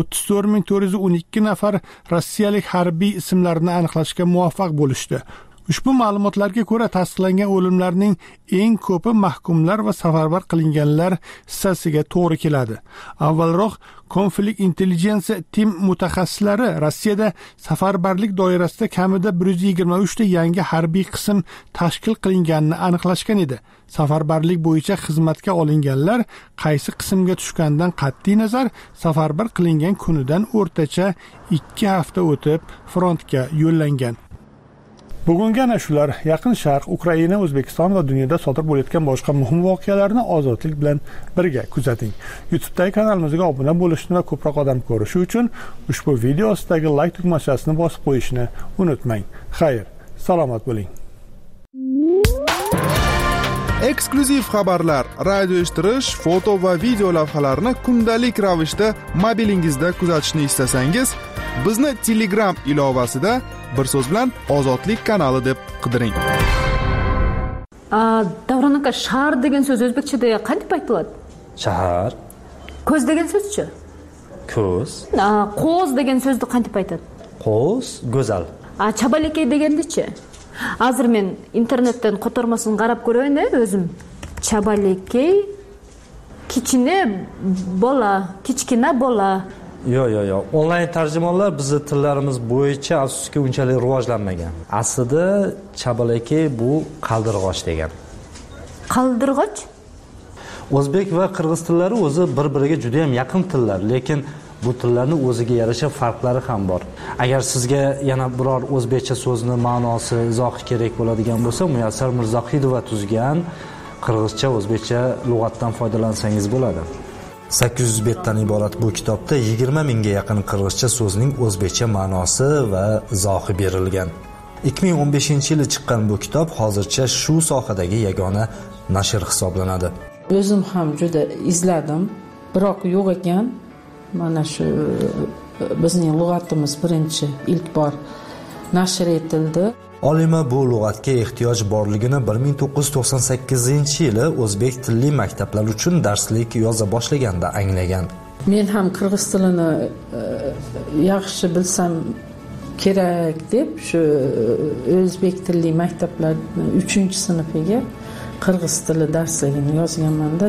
Speaker 5: 34412 nafar rossiyalik harbiy ismlarini aniqlashga muvaffaq bo'lishdi. Ushbu ma'lumotlarga ko'ra, tasdiqlangan o'limlarning eng ko'pi mahkumlar va safarbar qilinganlar hissasiga to'g'ri keladi. Avvalroq Konflikt Intelligensiya Team mutaxassislari Rossiyada safarbarlik doirasida kamida 123 ta yangi harbiy qism tashkil qilinganini aniqlashgan edi. Safarbarlik bo'yicha xizmatga olinganlar qaysi qismga tushgandan qat'iy nazar, safarbar qilingan kunidan o'rtacha 2 hafta o'tib frontga yo'llangan. Bugungi ana shular. Yaqin Sharq, Ukraina, O'zbekiston va dunyoda sodir bo'layotgan boshqa muhim voqealarni ozodlik bilan birga kuzating. YouTube'dagi kanalimizga obuna bo'lishni va ko'proq odam ko'rishi uchun ushbu video ostidagi like tugmachasini bosib qo'yishni unutmang. Xayr, salomat bo'ling.
Speaker 8: Eksklyuziv xabarlar, radio eshittirish, foto va video lavhalarni kundalik ravishda mobilingizda kuzatishni istasangiz, bizni Telegram ilovasida bir so'z bilan Ozodlik kanali deb qidiring.
Speaker 9: Davron aka, shahar degan so'z o'zbekchada qanday aytiladi?
Speaker 10: Shahar.
Speaker 9: Ko'z degan so'z-chi?
Speaker 10: Ko'z.
Speaker 9: Qo'z degan so'zni qanday aytadi?
Speaker 10: Qo'z, go'zal.
Speaker 9: Chabalakay deganda-chi? Hozir men internetdan qo'tarmasini qarab ko'rayin-da o'zim. Chabalakay kichkina bola.
Speaker 10: Yo'q. Onlayn tarjimonlar bizning tillarimiz bo'yicha afsuski unchalik rivojlanmagan. Aslida chabalakay bu qaldirg'och degan.
Speaker 9: Qaldirg'och?
Speaker 10: O'zbek va qirg'iz tillari o'zi bir-biriga juda ham yaqin tillar, lekin bu tillarning o'ziga yarasha farqlari ham bor. Agar sizga yana biror o'zbekcha so'zni ma'nosi, izohi kerak bo'ladigan bo'lsa, Muyassar Mirzohidova tuzgan qirg'izcha, o'zbekcha lug'atdan foydalansangiz bo'ladi. 800 betdan iborat bu kitobda 20 mingga yaqin qirg'izcha so'zning o'zbekcha ma'nosi va izohi berilgan. 2015-yili chiqqan bu kitob hozircha shu sohadagi yagona nashr hisoblanadi.
Speaker 11: O'zim ham juda izladim, biroq yo'q ekan. Mana shu bizning lug'atimiz birinchi ilk bor nashr etildi.
Speaker 10: Olima bu lug'atga ehtiyoj borligini 1998-yili o'zbek tilli maktablar uchun darslik yoza boshlaganda anglagan.
Speaker 11: Men ham qirg'iz tilini yaxshi bilsam kerak deb shu o'zbek tilli maktablar 3-sinfiga qirg'iz tili darsligini yozganman-da.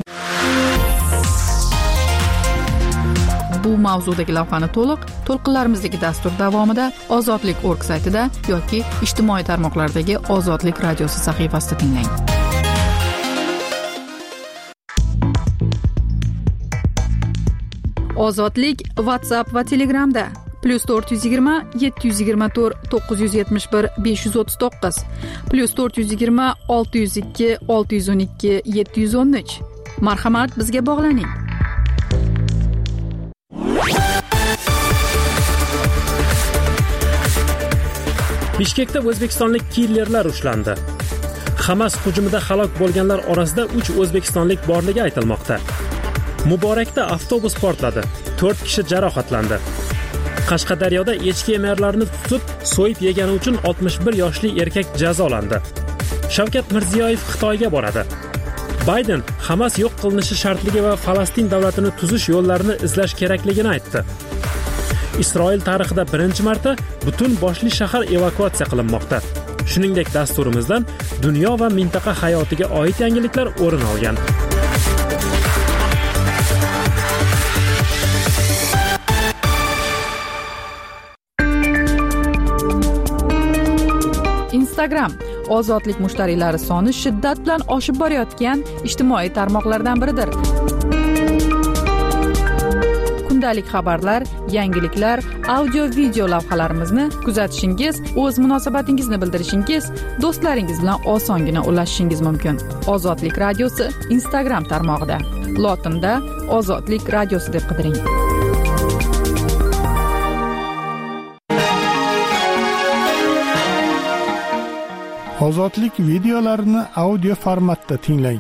Speaker 2: Bu mavzudagi lavhani to'lqinlarimizdagi dastur davomida Ozodlik.org saytida yoki ijtimoiy tarmoqlardagi Ozodlik radiosi sahifasida tinglang. Ozodlik WhatsApp va Telegramda +420 724 971 539 +420 602 612 713. Marhamat, bizga bog'laning.
Speaker 1: Bishkekda o'zbekistonlik killerlar ushlandi. Hamas hujumida halok bo'lganlar orasida 3 o'zbekistonlik borligi aytilmoqda. Muborakda avtobus portladi. 4 kishi jarohatlandi. Qashqadaryoda echki emarlarini tutib, so'yib yegani uchun 61 yoshli erkak jazolandi. Shavkat Mirziyoyev Xitoyga boradi. Bayden Hamas yo'q qilinishi shartligi va Falastin davlatini tuzish yo'llarini izlash kerakligini aytdi. Isroil tarixida birinchi marta butun boshli shahar evakuatsiya qilinmoqda. Shuningdek, dasturimizdan dunyo va mintaqa hayotiga oid yangiliklar o'rin olgan.
Speaker 2: Instagram ozodlik mushtariylari soni shiddat bilan oshib borayotgan ijtimoiy tarmoqlardan biridir. Kundalik xabarlar, yangiliklar, audio video lavhalarimizni kuzatishingiz, o'z munosabatingizni bildirishingiz, do'stlaringiz bilan osongina ulashishingiz mumkin. Ozodlik radiosi Instagram tarmog'ida. Lotinda Ozodlik radiosi deb qidiring.
Speaker 5: Ozodlik videolarini audio formatda tinglang.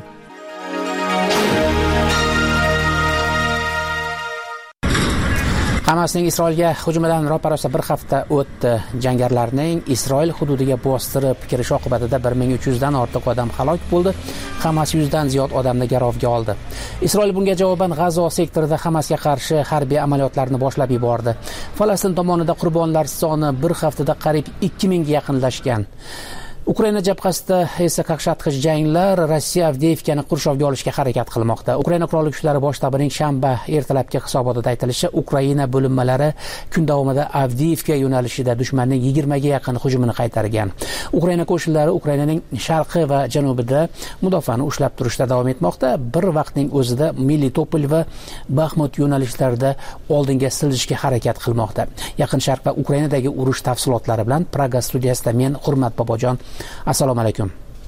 Speaker 12: Hamasning Isroilga hujumidan ro'parosa bir hafta o'tdi. Jangarilarning Isroil hududiga bostirib kirish oqibatida 1300 dan ortiq odam halok bo'ldi. Hamas 100 dan ziyod odamni garovga oldi. Isroil bunga javoban G'azo sektorida Hamasga qarshi harbiy amaliyotlarni boshlab yubordi. Falastin tomonida qurbonlar soni bir haftada qariyb 2000 ga yaqinlashgan. Ukraina jabhasida esa qaqshatqich janglar Rossiya Avdiivkani qurshovga olishga harakat qilmoqda. Ukraina qurolli kuchlari bosh shtabining shanba ertalabki hisobotida aytilishicha, Ukraina bo'linmalari kun davomida Avdiivka yo'nalishida dushmanning 20 ga yaqin hujumini qaytargan. Ukraina qo'shinlari Ukrainaning sharqi va janubida mudofaani ushlab turishda davom etmoqda. Bir vaqtning o'zida Melitopol va Baxmut yo'nalishlarida oldinga siljishga harakat qilmoqda. Yaqin Sharq va Ukrainadagi urush tafsilotlari bilan Praga studiyasida men Hurmat Bobojon. Assalomu alaykum.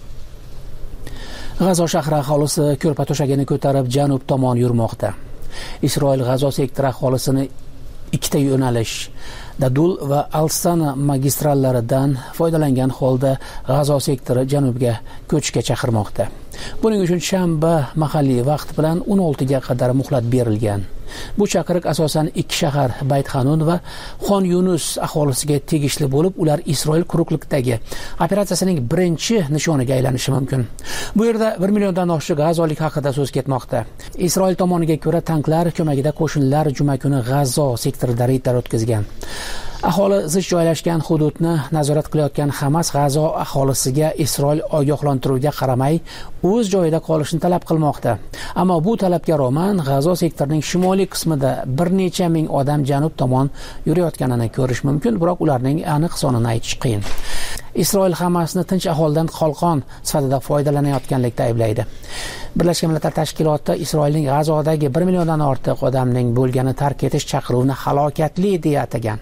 Speaker 12: G'azo shahri aholisi ko'rpa to'shagini ko'tarib janub tomon yurmoqda. Isroil G'azo sektori aholisini ikkita yo'nalish Dadul va Al-Sana magistrallaridan foydalangan holda G'azo sektori janubga ko'chishga chaqirmoqda. Buning uchun shanba mahalliy vaqt bilan 16 ga qadar muhlat berilgan. Bu chaqiriq asosan ikki shahar Bayt Hanun va Xon Yunus aholisiga tegishli bo'lib, ular Isroil quruqlikdagi operatsiyasining birinchi nishoniga aylanishi mumkin. Bu yerda 1 milliondan oshiq g'azolik haqida so'z ketmoqda. Isroil tomoniga ko'ra, tanklar ko'magida qo'shinlar juma kuni G'azo sektorida reydlar o'tkazgan. Aholi zich joylashgan hududni nazorat qilayotgan Hamas G'azo aholisiga Isroil ogohlantiruviga qaramay o'z joyida qolishni talab qilmoqda. Ammo bu talabga ra'man G'azo sektorining shimoliy qismida bir necha ming odam janub tomon yurayotganini ko'rish mumkin, biroq ularning aniq sonini aytish qiyin. Isroil Hamasni tinch aholidan qalqon sifatida foydalanayotganlikda ayblaydi. Birlashgan Millatlar Tashkiloti Isroilning G'azodagi 1 milliondan ortiq odamning bo'lgani tark etish chaqiruvini halokatli deya atagan.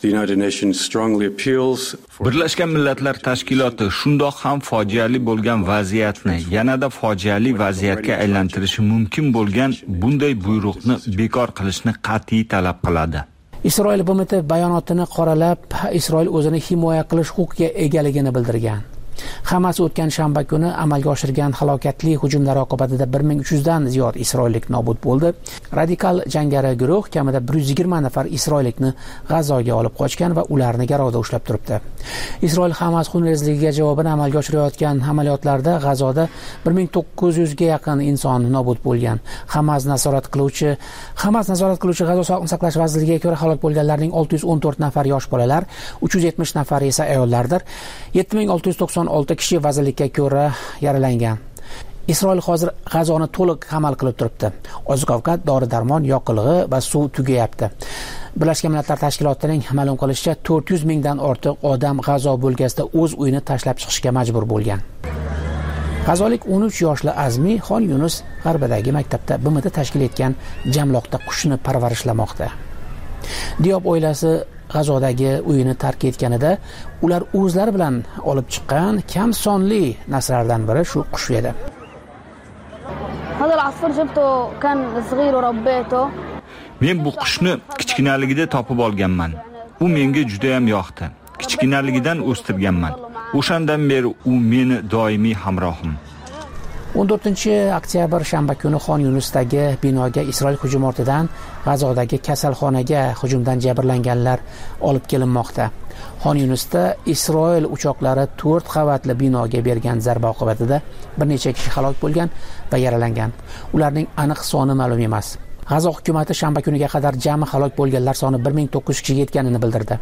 Speaker 7: Birlashgan Millatlar Tashkiloti shundoq ham fojiali bo'lgan vaziyatni yanada fojiali vaziyatga aylantirishi mumkin bo'lgan bunday buyruqni bekor qilishni qat'iy talab qiladi.
Speaker 12: Isroil BMT bayonotini qoralab, Isroil o'zini himoya qilish huquqiga egaligini bildirgan. Hamas o'tgan shanba kuni amalga oshirgan halokatli hujumlar oqibatida 1300 dan ziyod isroillik nobud bo'ldi. Radikal jangari guruh kamida 120 nafar isroillikni G'azoga olib qochgan va ularni garovda ushlab turibdi. Isroil Hamas xunrezligiga javoban amalga oshirayotgan amaliyotlarda G'azoda 1900 ga yaqin inson nobud bo'lgan. Hamas nazorat qiluvchi G'azo sog'liqni saqlash vazirligiga ko'ra halok bo'lganlarning 614 nafari yosh bolalar, 370 nafari esa ayollardir. 7696 kishi vazirlikka ko'ra yaralangan. Isroil hozir G'azoni to'liq qamal qilib turibdi. Oziq-ovqat, dori-darmon, yoqilg'i va suv tugayapti. Birlashgan Millatlar Tashkilotining ma'lum qilishicha 400 mingdan ortiq odam G'azo bo'lgasida o'z uyini tashlab chiqishga majbur bo'lgan. G'azolik 13 yoshli Azmi Xon Yunus g'arbidagi maktabda BMT tashkil etgan jamloqda qushni parvarishlamoqda. Diyob oilasi G'azodagi uyini tark etganida ular o'zlari bilan olib chiqqan kam sonli narsalardan biri shu qush edi.
Speaker 7: Men bu qushni kichkinaligida topib olganman. U menga juda ham yoqdi. Kichkinaligidan o'stirganman. O'shandan beri u meni doimiy hamrohim.
Speaker 12: 14-oktyabr shanba kuni Xon Yunusdagi binoga Isroil hujumi ortidan G'azodagi kasalxonaga hujumdan jabrlanganlar olib kelinmoqda. Xon Yunusda Isroil uchoqlari 4 qavatli binoga bergan zarba oqibatida bir necha kishi halok bo'lgan va yaralangan. Ularning aniq soni ma'lum emas. G'azo hukumatı shanba kuniga qadar jami halok bo'lganlar soni 1900 kishiga yetganini bildirdi.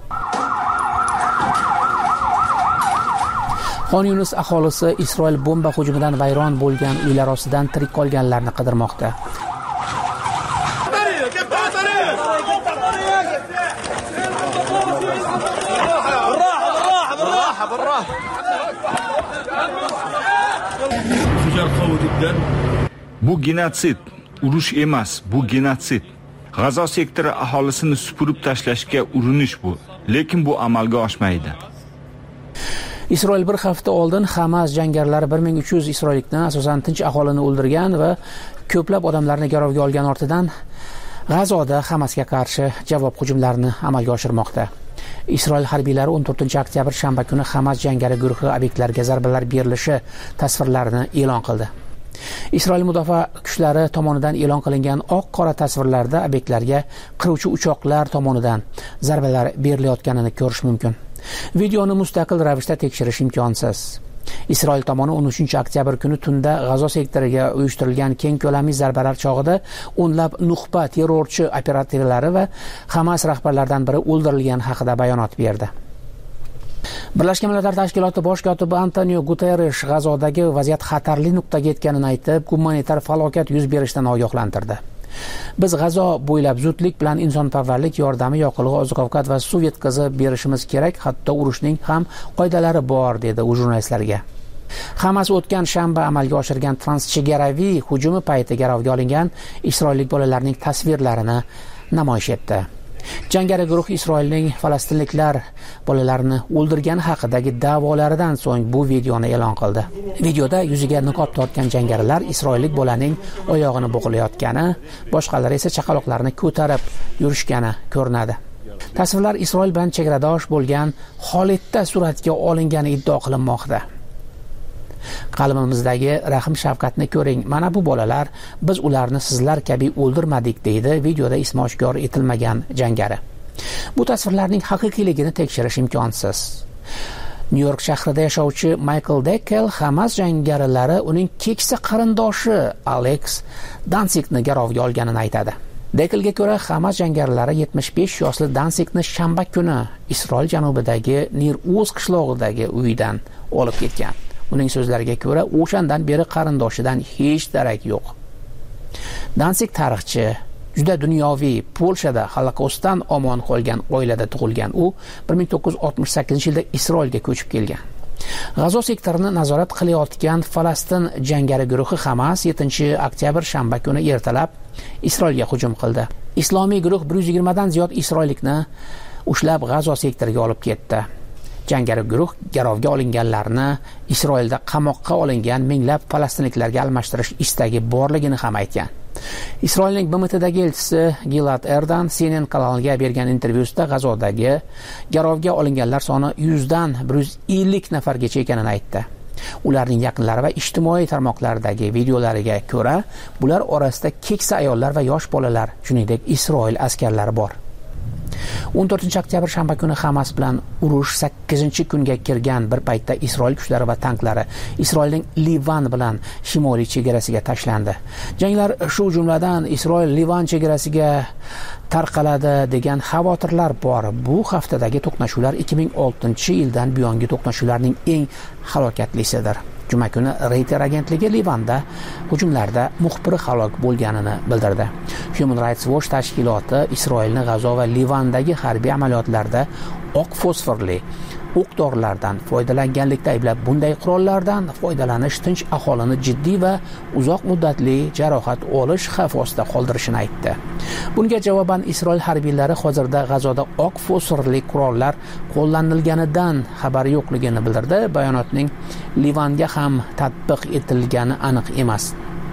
Speaker 12: Xon Yunus aholisi Isroil bomba hujumidan vayron bo'lgan uylar ostidan tirik qolganlarni qidirmoqda.
Speaker 7: Bu genotsid, urush emas, bu genotsid. G'azo sektori aholisini supurib tashlashga urinish bu, lekin bu amalga oshmaydi.
Speaker 12: Isroil bir hafta oldin Hamas jangarilari 1300 isroillikni, asosan tinch aholini o'ldirgan va ko'plab odamlarni garovga olgan ortidan G'azoda Hamasga qarshi javob hujumlarini amalga oshirmoqda. Isroil harbiylari 14-oktyabr shanba kuni Hamas jangari guruhi obyektlariga zarbalar berilishi tasvirlarini e'lon qildi. Isroil mudofaa kuchlari tomonidan e'lon qilingan oq-qora tasvirlarda obyektlarga qiruvchi uchoqlar tomonidan zarbalar berilayotganini ko'rish mumkin. Videoni mustaqil ravishda tekshirish imkonsiz. Isroil tomoni 13-oktyabr kuni tunda G'azo sektoriga uyushtirilgan keng ko'lamli zarbalar chog'ida o'nlab nuxba terrorchi operatorlari va Hamas rahbarlaridan biri o'ldirilgan haqida bayonot berdi. Birlashgan Millatlar Tashkiloti bosh kotibi Antonio Guterres G'azodagi vaziyat xatarli nuqtaga yetganini aytib, gumanitar falokat yuz berishidan ogohlantirdi. Biz G'azo bo'ylab zudlik bilan insonparvarlik yordami, yoqilg'i, oziq-ovqat va suv yetkazib berishimiz kerak, hatto urushning ham qoidalari bor, dedi u jurnalistlarga. Hamas o'tgan shanba amalga oshirgan transchegaraviy hujumi payti garovga olingan isroillik bolalarning tasvirlarini namoyish etdi. Jangari guruh Isroilning falastinliklar bolalarini o'ldirgani haqidagi da'volaridan so'ng bu videoni e'lon qildi. Videoda yuziga niqob tortgan jangarilar isroillik bolaning oyog'ini bo'g'layotgani, boshqalari esa chaqaloqlarni ko'tarib yurishgani ko'rinadi. Tasvirlar Isroil bilan chegaradosh bo'lgan holatda suratga olingani iddao qilinmoqda. Qalbimizdagi rahm shafqatni ko'ring. Mana bu bolalar, biz ularni sizlar kabi o'ldirmadik, deydi videoda ismi oshkor etilmagan jangari. Bu tasvirlarning haqiqiyligini tekshirish imkonsiz. Nyu-York shahrida yashovchi Michael Deckel Hamas jangarilari uning keksa qarindoshi Alex Danzigni garovga olganini aytadi. Deckelga ko'ra, Hamas jangarilari 75 yoshli Danzigni shanba kuni Isroil janubidagi Nir Uz qishlog'idagi uyidan olib ketgan. Uning so'zlariga ko'ra, o'shandan beri qarindoshidan hech darak yo'q. Danzig tarixchi, juda dunyoviy, Polshada Holokaustdan omon qolgan oilada tug'ilgan u 1968-yilda Isroilga ko'chib kelgan. G'azo sektorini nazorat qilayotgan Falastin jangari guruhi Hamas 7-oktyabr shanba kuni ertalab Isroilga hujum qildi. Islomiy guruh 120 dan ziyod isroillikni ushlab G'azo sektoriga olib ketdi. Jangari guruh garovga olinganlarni Isroilda qamoqqa olingan minglab falastinliklarga almashtirish istagi borligini ham aytgan. Isroilning BMTdagi elchisi Gilad Erdan CNN kanaliga bergan intervyusida G'azodagi garovga olinganlar soni 100 dan 150 nafargacha ekanini aytdi. Ularning yaqinlari va ijtimoiy tarmoqlardagi videolariga ko'ra, bular orasida keksa ayollar va yosh bolalar, shuningdek Isroil askarlari bor. 14-oktyabr shanba kuni Hamas bilan urush 8-kunga kirgan bir paytda Isroil kuchlari va tanklari Isroilning Livan bilan shimoliy chegarasiga tashlandi. Janglar shu jumladan Isroil Livan chegarasiga tarqaladi degan xavotirlar bor. Bu haftadagi to'qnashuvlar 2006-yildan buyongi to'qnashuvlarning eng halokatlisidir. Juma kuni Reuters agentligi Livanda hujumlarda muxbiri halok bo'lganini bildirdi. Human Rights Watch tashkiloti Isroilni G'azo va Livandagi harbiy amaliyotlarda oq fosforli o'q-dorilardan foydalanganlikda ayblab, bunday qurollardan foydalanish tinch aholini jiddiy va uzoq muddatli jarohat olish xavfi ostida qoldirishini aytdi. Bunga javoban Isroil harbiylari hozirda G'azoda oq fosforli qurollar qo'llanilganidan xabari yo'qligini bildirdi. Bayonotning Livanga ham tatbiq etilgani aniq emas.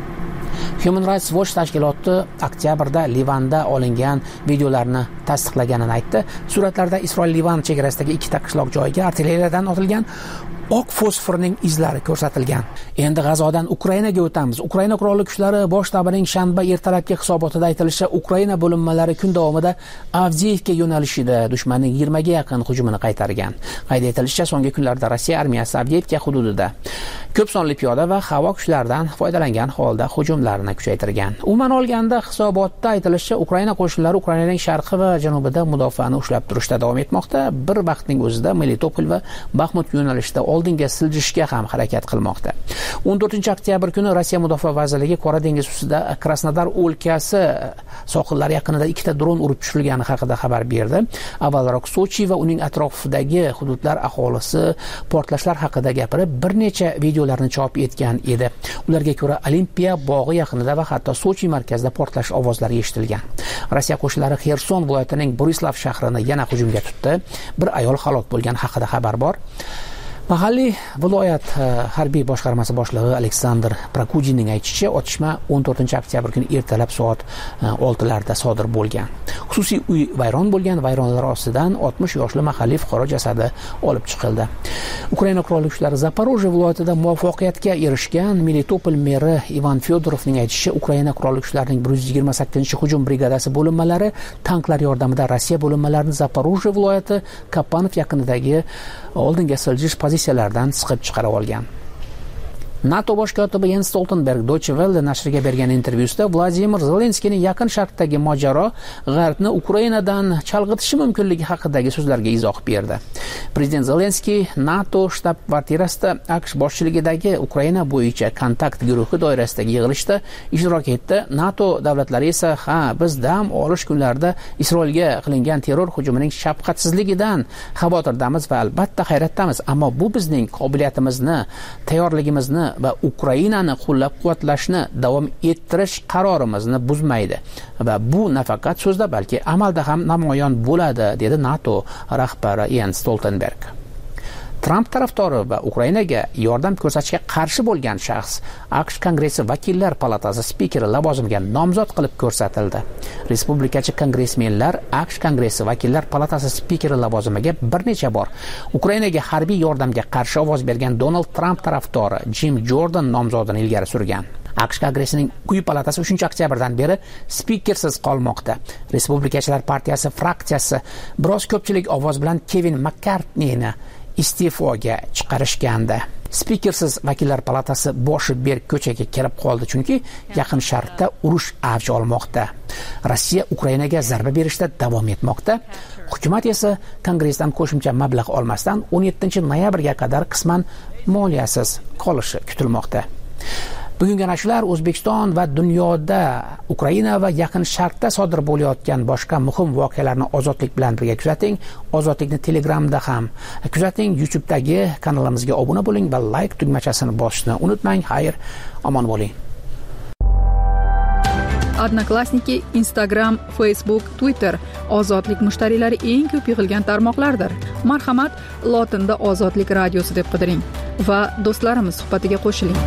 Speaker 12: Human Rights Watch tashkiloti oktyabrda Livanda olingan videolarni tasdiqlaganini aytdi. Suratlarda Isroil-Livan chegarasidagi ikkita qishloq joyiga artilleriyadan otilgan oq fosforning izlari ko'rsatilgan. Endi G'azodan Ukrainaga o'tamiz. Ukraina qurolli kuchlari bosh shtabining shanba ertalabki hisobotida aytilishicha, Ukraina bo'linmalari kun davomida Avdiivka yo'nalishida dushmanning 20 ga yaqin hujumini qaytargan. Qayd etilishicha, so'nggi kunlarda Rossiya armiyasi Avdiivka hududida ko'p sonli piyoda va havo kuchlaridan foydalangan holda hujumlarni kuchaytirgan. Umuman olganda, hisobotda aytilishicha, Ukraina qo'shinlari Ukrainaning sharqi va janubida mudofaani ushlab turishda davom etmoqda. Bir vaqtning o'zida Melitopol va Baxmut yo'nalishida oldinga siljishga ham harakat qilmoqda. 14-oktyabr kuni Rossiya Mudofaa vazirligi Qora dengiz ustida Krasnodar o'lkasi sohillari yaqinida ikkita dron urib tushirilgani haqida xabar berdi. Avvalroq Sochi va uning atrofidagi hududlar aholisi portlashlar haqida gapirib, bir necha videolarni chop etgan edi. Ularga ko'ra, Olimpiya bog'i yaqinida va hatto Sochi markazida portlash ovozlari eshitilgan. Rossiya qo'shinlari Xerson viloyatining Borislav shahrini yana hujumga tutdi. Bir ayol halok bo'lgani haqida xabar bor. Mahalliy viloyat harbiy boshqarmasi boshlig'i Aleksandr Prokudinning aytishicha, otishma 14-oktyabr kuni ertalab soat 6larda sodir bo'lgan. Xususiy uy vayron bo'lgan, vayronlar ostidan 60 yoshli mahalliy fuqaro jasadi olib chiqildi. Ukraina qurolli kuchlari Zaporojye viloyatida muvaffaqiyatga erishgan. Melitopol meri Ivan Fyodorovning aytishicha, Ukraina qurolli kuchlarining 128-hujum brigadasi bo'linmalari tanklar yordamida Rossiya bo'linmalarini Zaporojye viloyati Kapanov yaqinidagi oldinga siljish pozitsiyalardan siqib chiqarib olgan. NATO bosh kotibi Jens Stoltenberg Deutsche Welle nashriga bergan intervyusida Vladimir Zelenskiyning yaqin sharqdagi mojaro G'arbni Ukrainadan chalg'itishi mumkinligi haqidagi so'zlarga izoh berdi. Prezident Zelenskiy NATO shtab-kvartirasida AQSh boshchiligidagi Ukraina bo'yicha kontakt guruhi doirasidagi yig'ilishda ishtirok etdi. NATO davlatlari esa, biz dam olish kunlarida Isroilga qilingan terror hujumining shafqatsizligidan xavotirdamiz va albatta hayratdamiz, ammo bu bizning qobiliyatimizni, tayyorligimizni va Ukrainani qo'llab-quvvatlashni davom ettirish qarorimizni buzmaydi va bu nafaqat so'zda, balki amalda ham namoyon bo'ladi, dedi NATO rahbari Jens Stoltenberg. Trump tarafdori va Ukrainaga yordam ko'rsatishga qarshi bo'lgan shaxs AQSh Kongressi vakillar palatasi spikeri lavozimiga nomzod qilib ko'rsatildi. Respublikachi kongressmenlar AQSh Kongressi vakillar palatasi spikeri lavozimiga bir necha bor Ukrainaga harbiy yordamga qarshi ovoz bergan Donald Trump tarafdori Jim Jordan nomzodini ilgari surgan. AQSh Kongressining quyi palatasi 3-oktyabrdan beri spikersiz qolmoqda. Respublikachilar partiyasi fraksiyasi biroz ko'pchilik ovoz bilan Kevin McCartneyni iste'foga chiqarishgandi. Spikersiz vakillar palatasi boshi berk ko'chaga kelib qoldi, chunki yaqin sharqda urush avj olmoqda. Rossiya Ukrainaga zarba berishda davom etmoqda. Hukumat esa Kongressdan qo'shimcha mablag' olmasdan 17-noyabrga qadar qisman moliyasiz qolishi kutilmoqda. Bugungi shular O'zbekiston va dunyoda Ukraina va yaqin sharqda sodir bo'layotgan boshqa muhim voqealarni Ozodlik bilan birga kuzating. Ozodlikni Telegramda ham kuzating. YouTube'dagi kanalimizga obuna bo'ling va like tugmachasini bosishni unutmang. Xayr, omon bo'ling.
Speaker 2: Odnoklassniki, Instagram, Facebook, Twitter Ozodlik mushtariylari eng ko'p yig'ilgan tarmoqlardir. Marhamat, lotinda Ozodlik radiosi deb qidiring va do'stlarimiz suhbatiga qo'shiling.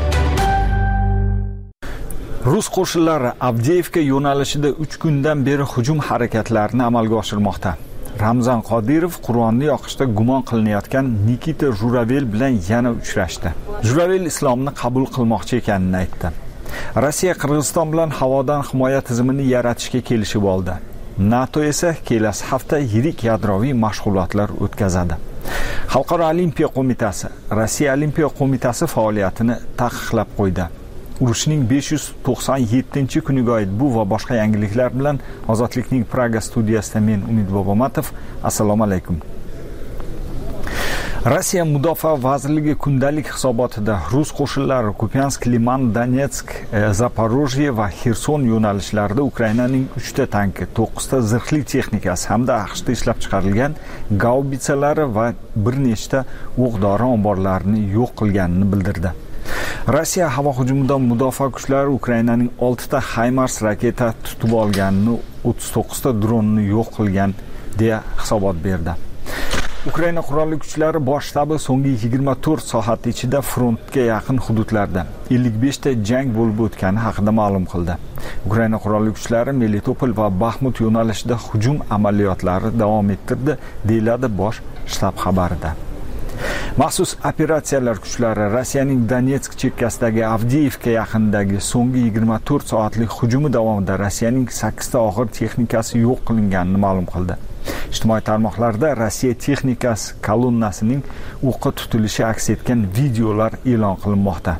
Speaker 7: Rus qo'shinlari Avdiivka yo'nalishida 3 kundan beri hujum harakatlarini amalga oshirmoqda. Ramzan Qodirov Qur'onni yoqishda gumon qilinayotgan Nikita Juravel bilan yana uchrashdi. Juravel islomni qabul qilmoqchi ekanini aytdi. Rossiya Qirg'iziston bilan havodan himoya tizimini yaratishga kelishib oldi. NATO esa kelasi hafta yirik yadroviy mashg'ulotlar o'tkazadi. Xalqaro olimpiya qo'mitasi Rossiya olimpiya qo'mitasi faoliyatini taqiqlab qo'ydi. Urushning 597-kuniga oid bu va boshqa yangiliklar bilan Ozodlikning Praga studiyasida men Umid Bobomatov. Assalomu alaykum. Rossiya Mudofaa vazirligi kundalik hisobotida rus qo'shinlari Kupiansk, Liman, Donetsk, Zaporojye va Xerson yo'nalishlarida Ukrainaning 3 ta tanki, 9 ta zirhli texnikasi hamda AQShda ishlab chiqarilgan gaubitsalari va bir nechta o'q-dori omborlarini yo'q qilganini bildirdi. Rossiya havo hujumidan mudofaa kuchlari Ukrainaning 6 ta HIMARS raketa tutib olganini, 39 ta dronni yo'q qilgan deya hisobot berdi. Ukraina qurolli kuchlari bosh shtabi so'nggi 24 soat ichida frontga yaqin hududlarda 55 ta jang bo'lib o'tgani haqida ma'lum qildi. Ukraina qurolli kuchlari Melitopol va Baxmut yo'nalishida hujum amaliyotlari davom ettirdi, deyiladi bosh shtab xabarida. Maxsus operatsiyalar kuchlari Rossiyaning Donetsk chekkasidagi Avdiivka yaqinidagi so'nggi 24 soatlik hujumi davomida Rossiyaning 8 ta og'ir texnikasi yo'q qilinganini ma'lum qildi. Ijtimoiy tarmoqlarda Rossiya texnikasi kolonnasining o'qqa tutilishi aks etgan videolar e'lon qilinmoqda.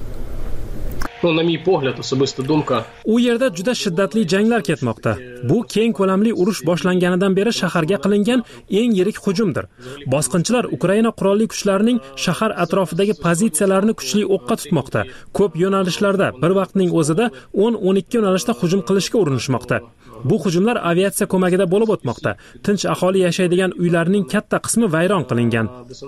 Speaker 1: U yerda juda shiddatli janglar ketmoqda. Bu keng ko'lamli urush boshlanganidan beri shaharga qilingan eng yirik hujumdir. Bosqinchilar Ukraina qurolli kuchlarining shahar atrofidagi pozitsiyalarini kuchli o'qqa tutmoqda. Ko'p yo'nalishlarda bir vaqtning o'zida 10-12 yo'nalishda hujum qilishga urinishmoqda. Bu hujumlar aviatsiya ko'magida bo'lib o'tmoqda. Tinch aholi yashaydigan uylarning katta qismi vayron qilingan.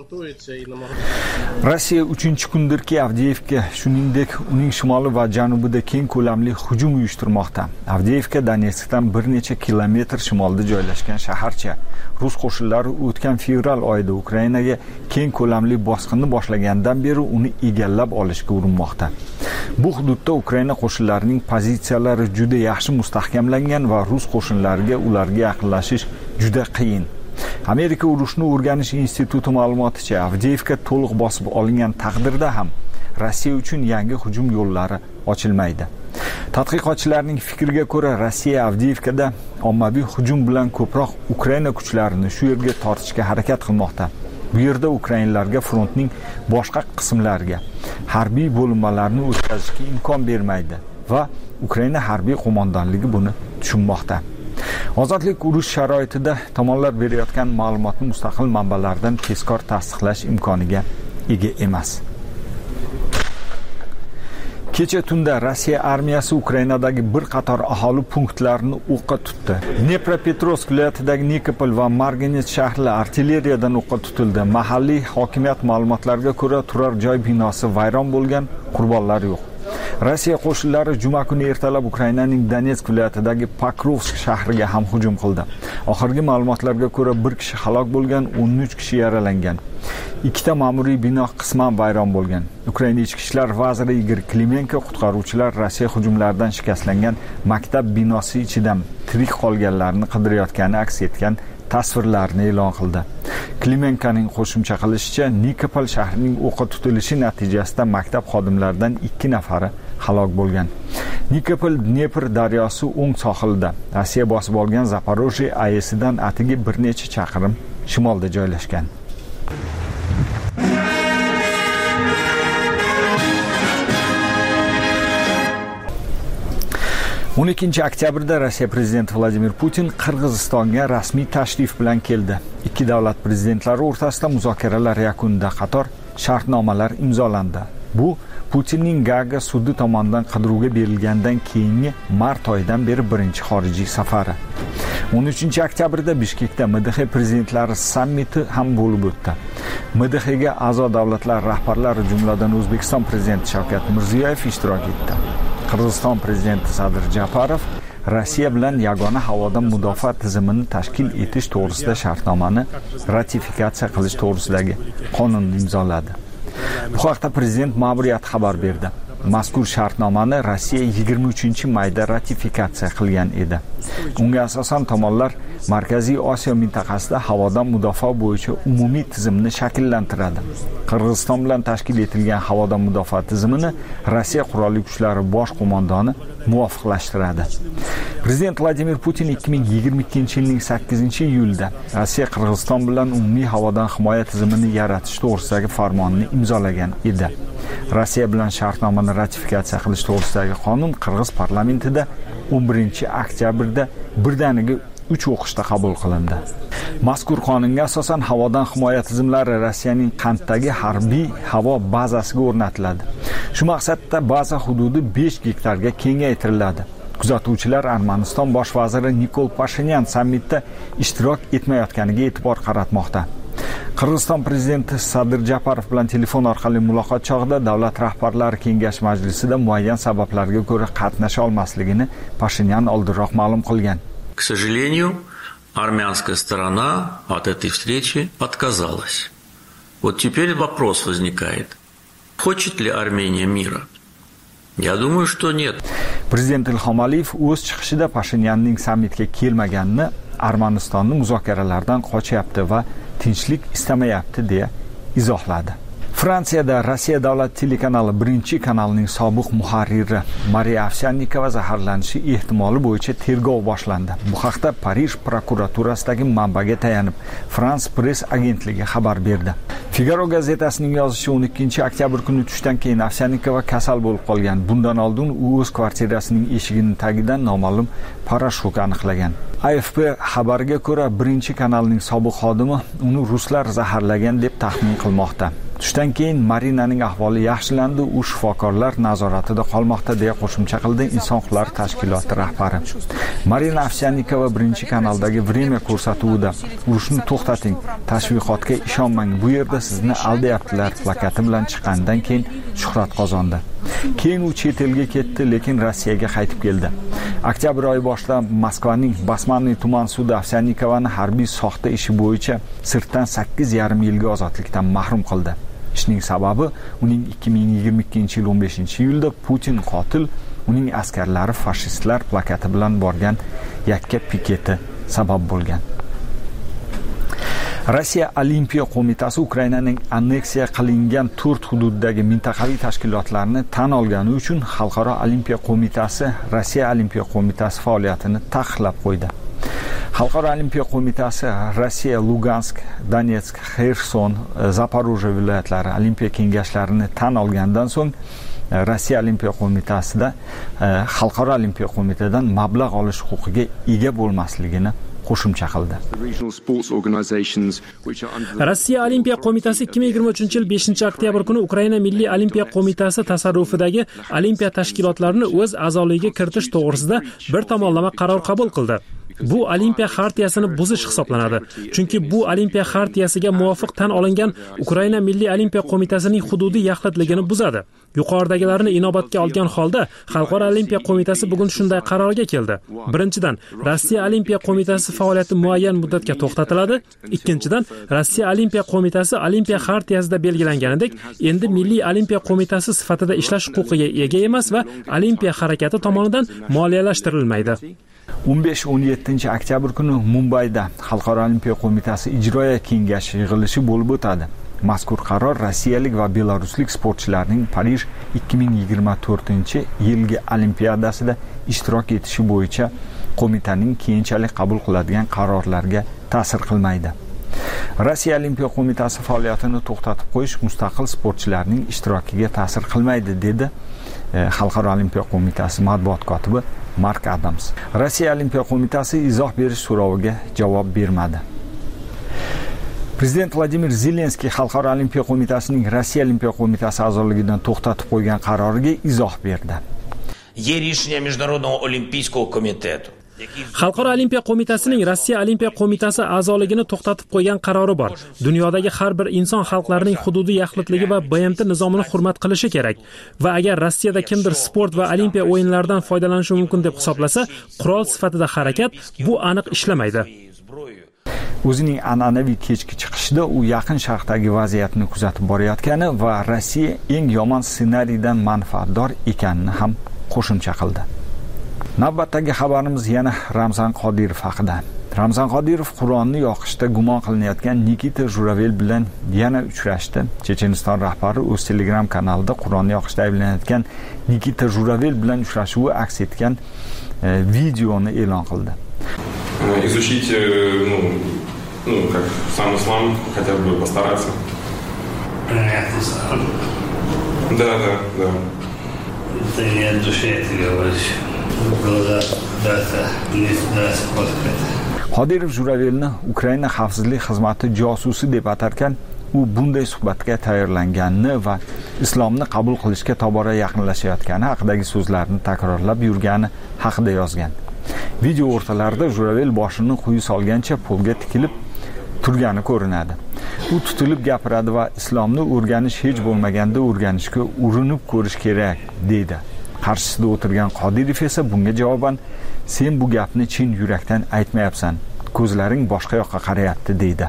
Speaker 7: Rossiya 3-kundirki Avdiivka, shuningdek uning shimoli va janubida keng ko'lamli hujum uyushtirmoqda. Avdiivka Donetskdan bir necha kilometr shimolda joylashgan shaharcha. Rus qo'shinlari o'tgan fevral oyida Ukrainaga keng ko'lamli bosqinni boshlagandan beri uni egallab olishga urinmoqda. Bu hududda Ukraina qo'shinlarining pozitsiyalari juda yaxshi mustahkamlangan va rus qo'shinlariga ularga yaqinlashish juda qiyin. Amerika urushni o'rganish instituti ma'lumoticha, Avdiivka to'liq bosib olingan taqdirda ham Rossiya uchun yangi hujum yo'llari ochilmaydi. Tadqiqotchilarning fikriga ko'ra, Rossiya Avdiivkada ommaviy hujum bilan ko'proq Ukraina kuchlarini shu yerga tortishga harakat qilmoqda. Bu yerda ukrainlarga frontning boshqa qismlariga harbiy bo'linmalarni o'tkazishga imkon bermaydi va Ukraina harbiy qo'mondonligi buni tushunmoqda. Ozodlik urush sharoitida tomonlar berayotgan ma'lumotni mustaqil manbalardan tezkor tasdiqlash imkoniga ega emas. Kecha tunda Rossiya armiyasi Ukrainadagi bir qator aholi punktlarini o'qqa tutdi. Dnepropetrovsk viloyatidagi Nikopol va Marganets shahrlari artilleriyadan o'qqa tutildi. Mahalliy hokimiyat ma'lumotlariga ko'ra, turar joy binosi vayron bo'lgan, qurbonlar yo'q. Rossiya qo'shinlari juma kuni ertalab Ukrainaning Donetsk viloyatidagi Pokrovsk shahriga ham hujum qildi. Oxirgi ma'lumotlarga ko'ra 1 kishi halok bo'lgan, 13 kishi yaralangan. 2 ta ma'muriy bino qisman vayron bo'lgan. Ukraina ichki ishlar vaziri Igor Klimenko qutqaruvchilar Rossiya hujumlaridan shikastlangan maktab binosi ichidan tirik qolganlarni qidirayotgani aks etgan tasvirlarni e'lon qildi. Klimenkoning qo'shimcha qilishicha, Nikopol shahrining o'qqa tutilishi natijasida maktab xodimlaridan 2 nafari halok bo'lgan. Nikopol Dnepr daryosi o'ng sohilida, Rossiya bosib olgan Zaporojye AESidan atigi bir necha chaqirim shimolda joylashgan. On 12 oktyabrda Rossiya prezidenti Vladimir Putin Qirg'izistonga rasmiy tashrif bilan keldi. Ikki davlat prezidentlari o'rtasida muzokaralar yakunida qator shartnomalar imzolandi. Bu Putinning Gaaga sudi tomonidan qidiruvga berilgandan keyingi mart oyidan beri birinchi xorijiy safari. 13 oktyabrda Bishkekda MDH prezidentlari sammiti ham bo'lib o'tdi. MDHga a'zo davlatlar rahbarlari, jumladan O'zbekiston prezidenti Shavkat Mirziyoyev ishtirok etdi. Qirg'iziston prezidenti Sadir Japarov Rossiya bilan yagona havodan mudofaa tizimini tashkil etish to'g'risida shartnomani ratifikatsiya qilish to'g'risidagi qonunni imzoladi. Bu haqda prezident ma'muriyati xabar berdi. Mazkur shartnomani Rossiya 23-mayda ratifikatsiya qilgan edi. Unga asosan tomonlar Markaziy Osiyo mintaqasida havodan mudofaa bo'yicha umumiy tizimni shakllantiradi. Qirg'iziston bilan tashkil etilgan havodan mudofaa tizimini Rossiya qurolli kuchlari bosh qo'mondoni muvofiqlashtiradi. Prezident Vladimir Putin 2022-yilning 8-iyulida Rossiya Qirg'iziston bilan umumiy havodan himoya tizimini yaratish to'g'risidagi farmonni imzolagan edi. Rossiya bilan shartnomani ratifikatsiya qilish to'g'risidagi qonun Qirg'iz parlamentida 11 oktyabrda birdaniga 3 o'qishda qabul qilindi. Mazkur qonunga asosan havodan himoya tizimlari Rossiyaning Qanddagi harbiy havo bazasiga o'rnatiladi. Shu maqsadda baza hududi 5 gektarga kengaytiriladi. Kuzatuvchilar Armaniston bosh vaziri Nikol Pashinyan sammitda ishtirok etmayotganiga e'tibor qaratmoqda. Qirg'iziston prezidenti Sadir Japarov bilan telefon orqali muloqot chog'ida davlat rahbarlari kengash majlisida muayyan sabablarga ko'ra qatnasha olmasligini Pashinyan oldinroq ma'lum qilgan.
Speaker 13: К сожалению, армянская сторона от этой встречи отказалась. Вот теперь вопрос возникает: хочет ли Армения мира? Я думаю, что нет.
Speaker 7: Prezident Ilhom Aliyev o'z chiqishida Pashinyanning sammitga kelmaganini, Armanistonni muzokaralardan qochyapti va tinchlik istamayapti deya izohladi. Fransiyada Rossiya davlat telekanali birinchi kanalining sobiq muharriri Mariya Ovsyannikova zaharlanishi ehtimoli bo'yicha tergov boshlandi. Bu haqda Parij prokuraturasidagi manbaga tayanib France Press agentligi xabar berdi. Figaro gazetasining yozishicha 12 oktyabr kuni tushdan keyin Ovsyannikova kasal bo'lib qolgan. Bundan oldin u o'z kvartirasining eshigining tagidan noma'lum parashyut aniqlagan. AFP xabariga ko'ra, birinchi kanalning sobiq xodimi uni ruslar zaharlagan deb taxmin qilmoqda. Tushdan keyin Marinaning ahvoli yaxshilandi, u shifokorlar nazoratida qolmoqda deya qo'shimcha qildi Inson huquqlari tashkiloti rahbari. Marina Ovsyannikova birinchi kanaldagi Время ko'rsatuvida urushni to'xtating, tashviqotga ishonmang, bu yerda sizni aldayaptilar plakati bilan chiqqandan keyin shuhrat qozondi. Keyin u chet elga ketdi, lekin Rossiyaga qaytib keldi. Oktyabr oyi boshida Moskvaning Basmanniy tuman sudi Ovsyannikovani harbiy soxta ishi bo'yicha sirtdan 8,5 yilga ozodlikdan mahrum qildi. Ishning sababi uning 2022-yil 15-iyulda Putin qotil, uning askarlari fashistlar plakati bilan borgan yakka piketi sabab bo'lgan. Rossiya Olimpiya qo'mitasi Ukrainaning anneksiya qilingan 4 hududdagi mintaqaviy tashkilotlarni tan olgani uchun Xalqaro Olimpiya qo'mitasi Rossiya Olimpiya qo'mitasi faoliyatini taqiqlab qo'ydi. Xalqaro Olimpiya qo'mitasi Rossiya Lugansk, Donetsk, Xerson, Zaporojye viloyatlari olimpiya kengashlarini tan olgandan so'ng Rossiya Olimpiya qo'mitasida Xalqaro Olimpiya qo'mitadan mablag' olish huquqiga ega bo'lmasligini qo'shimcha qildi.
Speaker 1: Rossiya Olimpiya qo'mitasi 2023-yil 5-oktyabr kuni Ukraina Milliy Olimpiya qo'mitasi tasarrufidagi olimpiya tashkilotlarini o'z a'zoligiga kiritish to'g'risida bir tomonlama qaror qabul qildi. Bu Olimpiya xartiyasini buzish hisoblanadi. Chunki bu Olimpiya xartiyasiga muvofiq tan olingan Ukraina Milliy Olimpiya qo'mitasining hududiy yaxlitligini buzadi. Yuqoridagilarni inobatga olgan holda Xalqaro Olimpiya qo'mitasi bugun shunday qarorga keldi. Birinchidan, Rossiya Olimpiya qo'mitasi faoliyati muayyan muddatga to'xtatiladi. Ikkinchidan, Rossiya Olimpiya qo'mitasi Olimpiya xartiyasida belgilanganidek endi Milliy Olimpiya qo'mitasi sifatida ishlash huquqiga ega emas va Olimpiya harakati tomonidan moliyalashtirilmaydi.
Speaker 7: 15-17 oktyabr kuni Mumbayda Xalqaro Olimpiya qo'mitasi ijroiya kengashi yig'ilishi bo'lib o'tadi. Mazkur qaror rossiyalik va belaruslik sportchilarning Parij 2024-yilgi olimpiadasida ishtirok etishi bo'yicha qo'mitaning keyinchalik qabul qiladigan qarorlarga ta'sir qilmaydi. Rossiya Olimpiya qo'mitasi faoliyatini to'xtatib qo'yish mustaqil sportchilarning ishtirokiga ta'sir qilmaydi, dedi Xalqaro Olimpiya qo'mitasi matbuot kotibi Mark Adams. Rossiya Olimpiya qo'mitasi izoh berish so'roviga javob bermadi. Prezident Vladimir Zelenskiy Xalqaro Olimpiya qo'mitasining Rossiya Olimpiya qo'mitasi a'zoligidan to'xtatib qo'ygan qaroriga izoh berdi.
Speaker 1: Xalqaro Olimpiya qo'mitasining Rossiya Olimpiya qo'mitasi a'zoligini to'xtatib qo'ygan qarori bor. Dunyodagi har bir inson xalqlarining hududiy yaxlitligi va BMT nizomini hurmat qilishi kerak. Va agar Rossiyada kimdir sport va olimpiya o'yinlaridan foydalanishi mumkin deb hisoblasa, qurol sifatida harakat bu aniq ishlamaydi.
Speaker 7: O'zining an'anaviy kechki chiqishida u Yaqin Sharqdagi vaziyatni kuzatib borayotgani va Rossiya eng yomon ssenariydan manfaatdor ekanini ham qo'shimcha qildi. Navbatdagi xabarimiz yana Ramzan Qodirov haqida. Ramzan Qodirov Qur'onni yoqishda gumon qilinayotgan Nikita Juravel bilan yana uchrashdi. Checheniston rahbari o'z Telegram kanalida Qur'onni yoqishda ayblanayotgan Nikita Juravel bilan uchrashuvi aks etgan videoni e'lon qildi.
Speaker 14: Изучить, как сам ислам, хотя бы постараться.
Speaker 15: Принять ислам.
Speaker 14: Да.
Speaker 15: Это не от души, ты говоришь.
Speaker 7: Qodirov Juravelni Ukraina xavfsizlik xizmati josusi deb atarkan, u bunday suhbatga tayyorlanganini va islomni qabul qilishga tobora yaqinlashayotgani haqidagi so'zlarni takrorlab yurgani haqida yozgan. Video o'rtalarida Juravel boshini quyi solgancha polga tikilib turgani ko'rinadi. U tutilib gapiradi va islomni o'rganish hech bo'lmaganda o'rganishga urinib ko'rish kerak deydi. Qarshisida o'tirgan Qodirov esa bunga javoban sen bu gapni chin yurakdan aytmayapsan. Ko'zlaring boshqa yoqqa qarayapti deydi.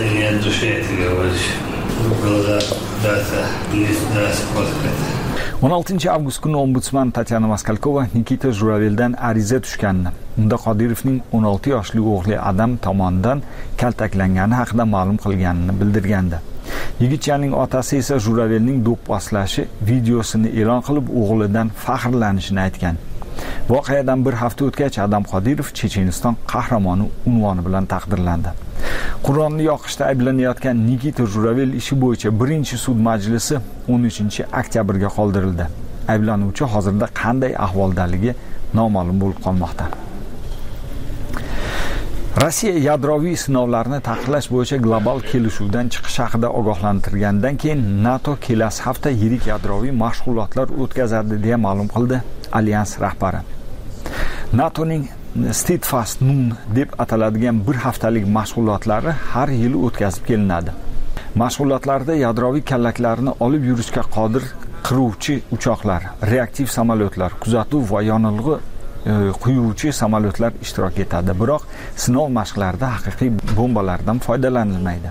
Speaker 7: 16 avgust kuni ombudsman Tatyana Maskalkova Nikita Juraveldan ariza tushganini, unda Qodirovning 16 yoshli o'g'li Adam tomonidan kaltaklangani haqida ma'lum qilganini bildirgandi. Yigitchaning otasi esa Juravelning do'pposlashi videosini e'lon qilib, o'g'lidan faxrlanishini aytgan. Voqeadan bir hafta o'tgach Adam Qodirov Checheniston qahramoni unvoni bilan taqdirlandi. Qur'onni yoqishda ayblanayotgan Nikita Juravel ishi bo'yicha birinchi sud majlisi 13-oktyabrga qoldirildi. Ayblanuvchi hozirda qanday ahvoldaligi noma'lum bo'lib qolmoqda. Rossiya yadroviy sinovlarni taqiqlash bo'yicha global kelishuvdan chiqish haqida ogohlantirgandan keyin NATO kelasi hafta yirik yadroviy mashg'ulotlar o'tkazadi deya ma'lum qildi Alyans rahbari. NATOning Steadfast Noon deb ataladigan bir haftalik mashg'ulotlari har yil o'tkazib kelinadi. Mashg'ulotlarda yadroviy kallaklarni olib yurishga qodir qiruvchi uchoqlar, reaktiv samolyotlar, kuzatuv va yonilg'i quyuvchi samolyotlar ishtirok etadi. Biroq sinov mashqlarida haqiqiy bombalardan foydalanilmaydi.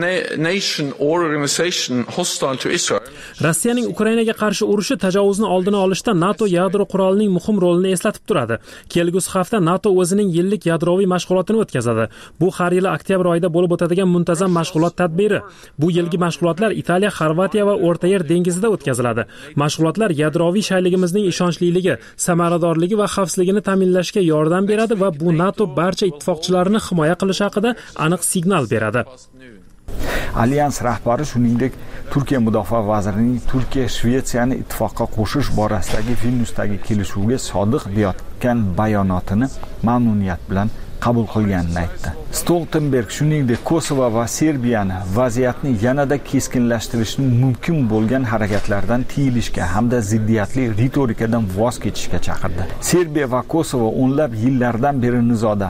Speaker 1: Rossiyaning Ukrainaga qarshi urushi tajovuzni oldini olishda NATO yadro qurolining muhim rolini eslatib turadi. Kelgusi hafta NATO o'zining yillik yadroviy mashg'ulotini o'tkazadi. Bu har yili oktyabr oyida bo'lib o'tadigan muntazam mashg'ulot tadbiri. Bu yilgi mashg'ulotlar Italiya, Xorvatiya va O'rta Yer dengizida o'tkaziladi. Mashg'ulotlar yadroviy shayligimizning ishonchliligi, samaradorligi va xavfsizligini ta'minlashga yordam beradi va bu NATO barcha ittifoqchilarini himoya qilish haqida aniq signal beradi.
Speaker 7: Alyans rahbari shuningdek Turkiya mudofaa vazirining Turkiya Shvetsiyani ittifoqqa qo'shish borasidagi Vilnyusdagi kelishuvga sodiq deyotgan bayonotini mamnuniyat bilan qabul qilganini aytdi. Stoltenberg shuningdek Kosovo va Serbiyani vaziyatni yanada keskinlashtirishning mumkin bo'lgan harakatlardan tiyilishga hamda ziddiyatli ritorikadan voz kechishga chaqirdi. Serbiya va Kosovo o'nlab yillardan beri nizoda.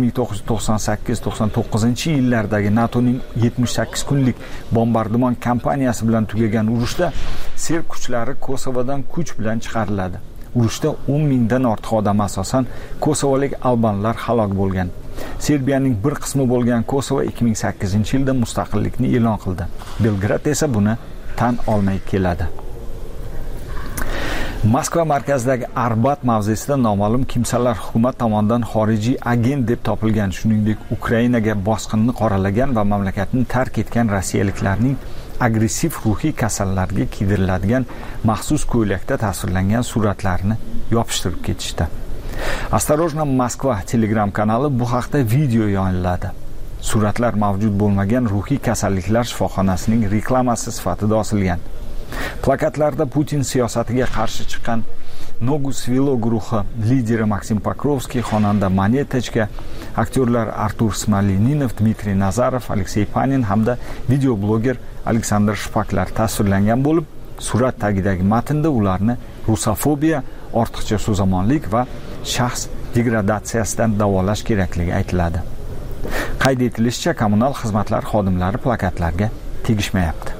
Speaker 7: 1998-99 NATOning 78 kunlik bombardimon kampaniyasi bilan tugagan urushda serb kuchlari Kosovodan kuch bilan chiqariladi. Urushda 10 mingdan ortiq odam asosan kosovolik albanlar halok bo'lgan. Serbiyaning bir qismi bo'lgan Kosovo 2008-yilda mustaqillikni e'lon qildi. Belgrad esa buni tan olmay keladi. Moskva markazidagi Arbat mavzesida noma'lum kimsalar hukumat tomonidan xorijiy agent deb topilgan, shuningdek Ukrainaga bosqinni qoralagan va mamlakatni tark etgan rossiyaliklarning agressiv ruhiy kasallarga kiydiriladigan maxsus ko'ylakda tasvirlangan suratlarni yopishtirib ketishdi. Осторожно, Moskva Telegram kanali bu haqda video yo'lladi. Suratlar mavjud bo'lmagan ruhiy kasalliklar shifoxonasining reklamasi sifatida osilgan. Plakatlarda Putin siyosatiga qarshi chiqqan Nogu Svilo guruhi lideri Maksim Pokrovskiy, xonanda Monetechka, aktyorlar Artur Smoleninov, Dmitriy Nazarov, Aleksey Panin hamda videobloger Aleksandr Shpaklar tasvirlangan bo'lib, surat tagidagi matnda ularni rusofobiya, ortiqcha so'zamonlik va shaxs degradatsiyasidan davolash kerakligi aytiladi. Qayd etilishicha, kommunal xizmatlar xodimlari plakatlarga tegishmayapti.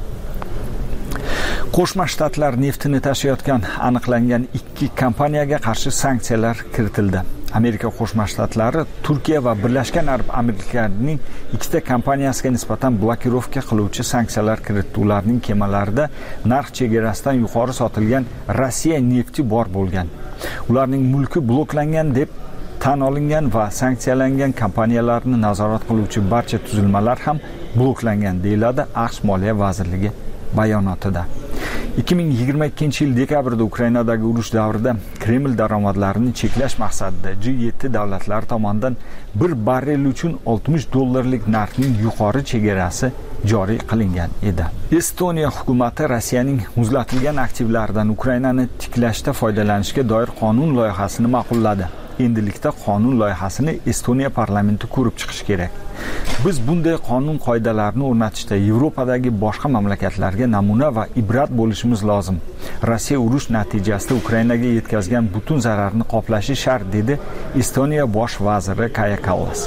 Speaker 7: Qo'shma Shtatlar neftini tashiyotgan aniqlangan 2 kompaniyaga qarshi sanksiyalar kiritildi. Amerika Qo'shma Shtatlari Turkiya va Birlashgan Arab Amirliklarining 2 kompaniyasiga nisbatan blokirovka qiluvchi sanksiyalar kiritdi. Ularning kemalarida narx chegarasidan yuqori sotilgan Rossiya nefti bor bo'lgan. Ularning mulki bloklangan deb tan olingan va sanksiyalangan kompaniyalarni nazorat qiluvchi barcha tuzilmalar ham bloklangan, deyiladi AQSh Moliya vazirligi bayonotida. 2022-yil dekabrda Ukrainadagi urush davrida Kreml daromadlarini cheklash maqsadida G7 davlatlari tomonidan bir barrel uchun $60 narxning yuqori chegarasi joriy qilingan edi. Estoniya hukumati Rossiyaning muzlatilgan aktivlaridan Ukrainani tiklashda foydalanishga doir qonun loyihasini ma'qulladi. endilikda qonun loyihasini Estoniya parlamenti ko'rib chiqishi kerak. Biz bunday qonun qoidalarni o'rnatishda Yevropadagi boshqa mamlakatlarga namuna va ibrat bo'lishimiz lozim. Rossiya urush natijasida Ukrainaga yetkazgan butun zararni qoplashi shart, dedi Estoniya bosh vaziri Kaja Kallas.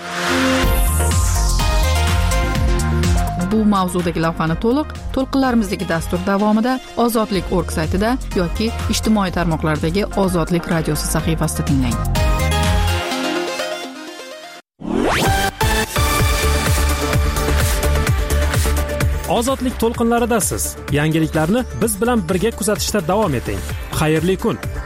Speaker 2: Bu mavzudagi lavhani to'lqinlarimizdagi dastur davomida ozodlik.org saytida yoki ijtimoiy tarmoqlardagi Ozodlik radiosi sahifasida tinglang.
Speaker 1: Ozodlik to'lqinlaridasiz. Yangiliklarni biz bilan birga kuzatishda davom eting. Xayrli kun.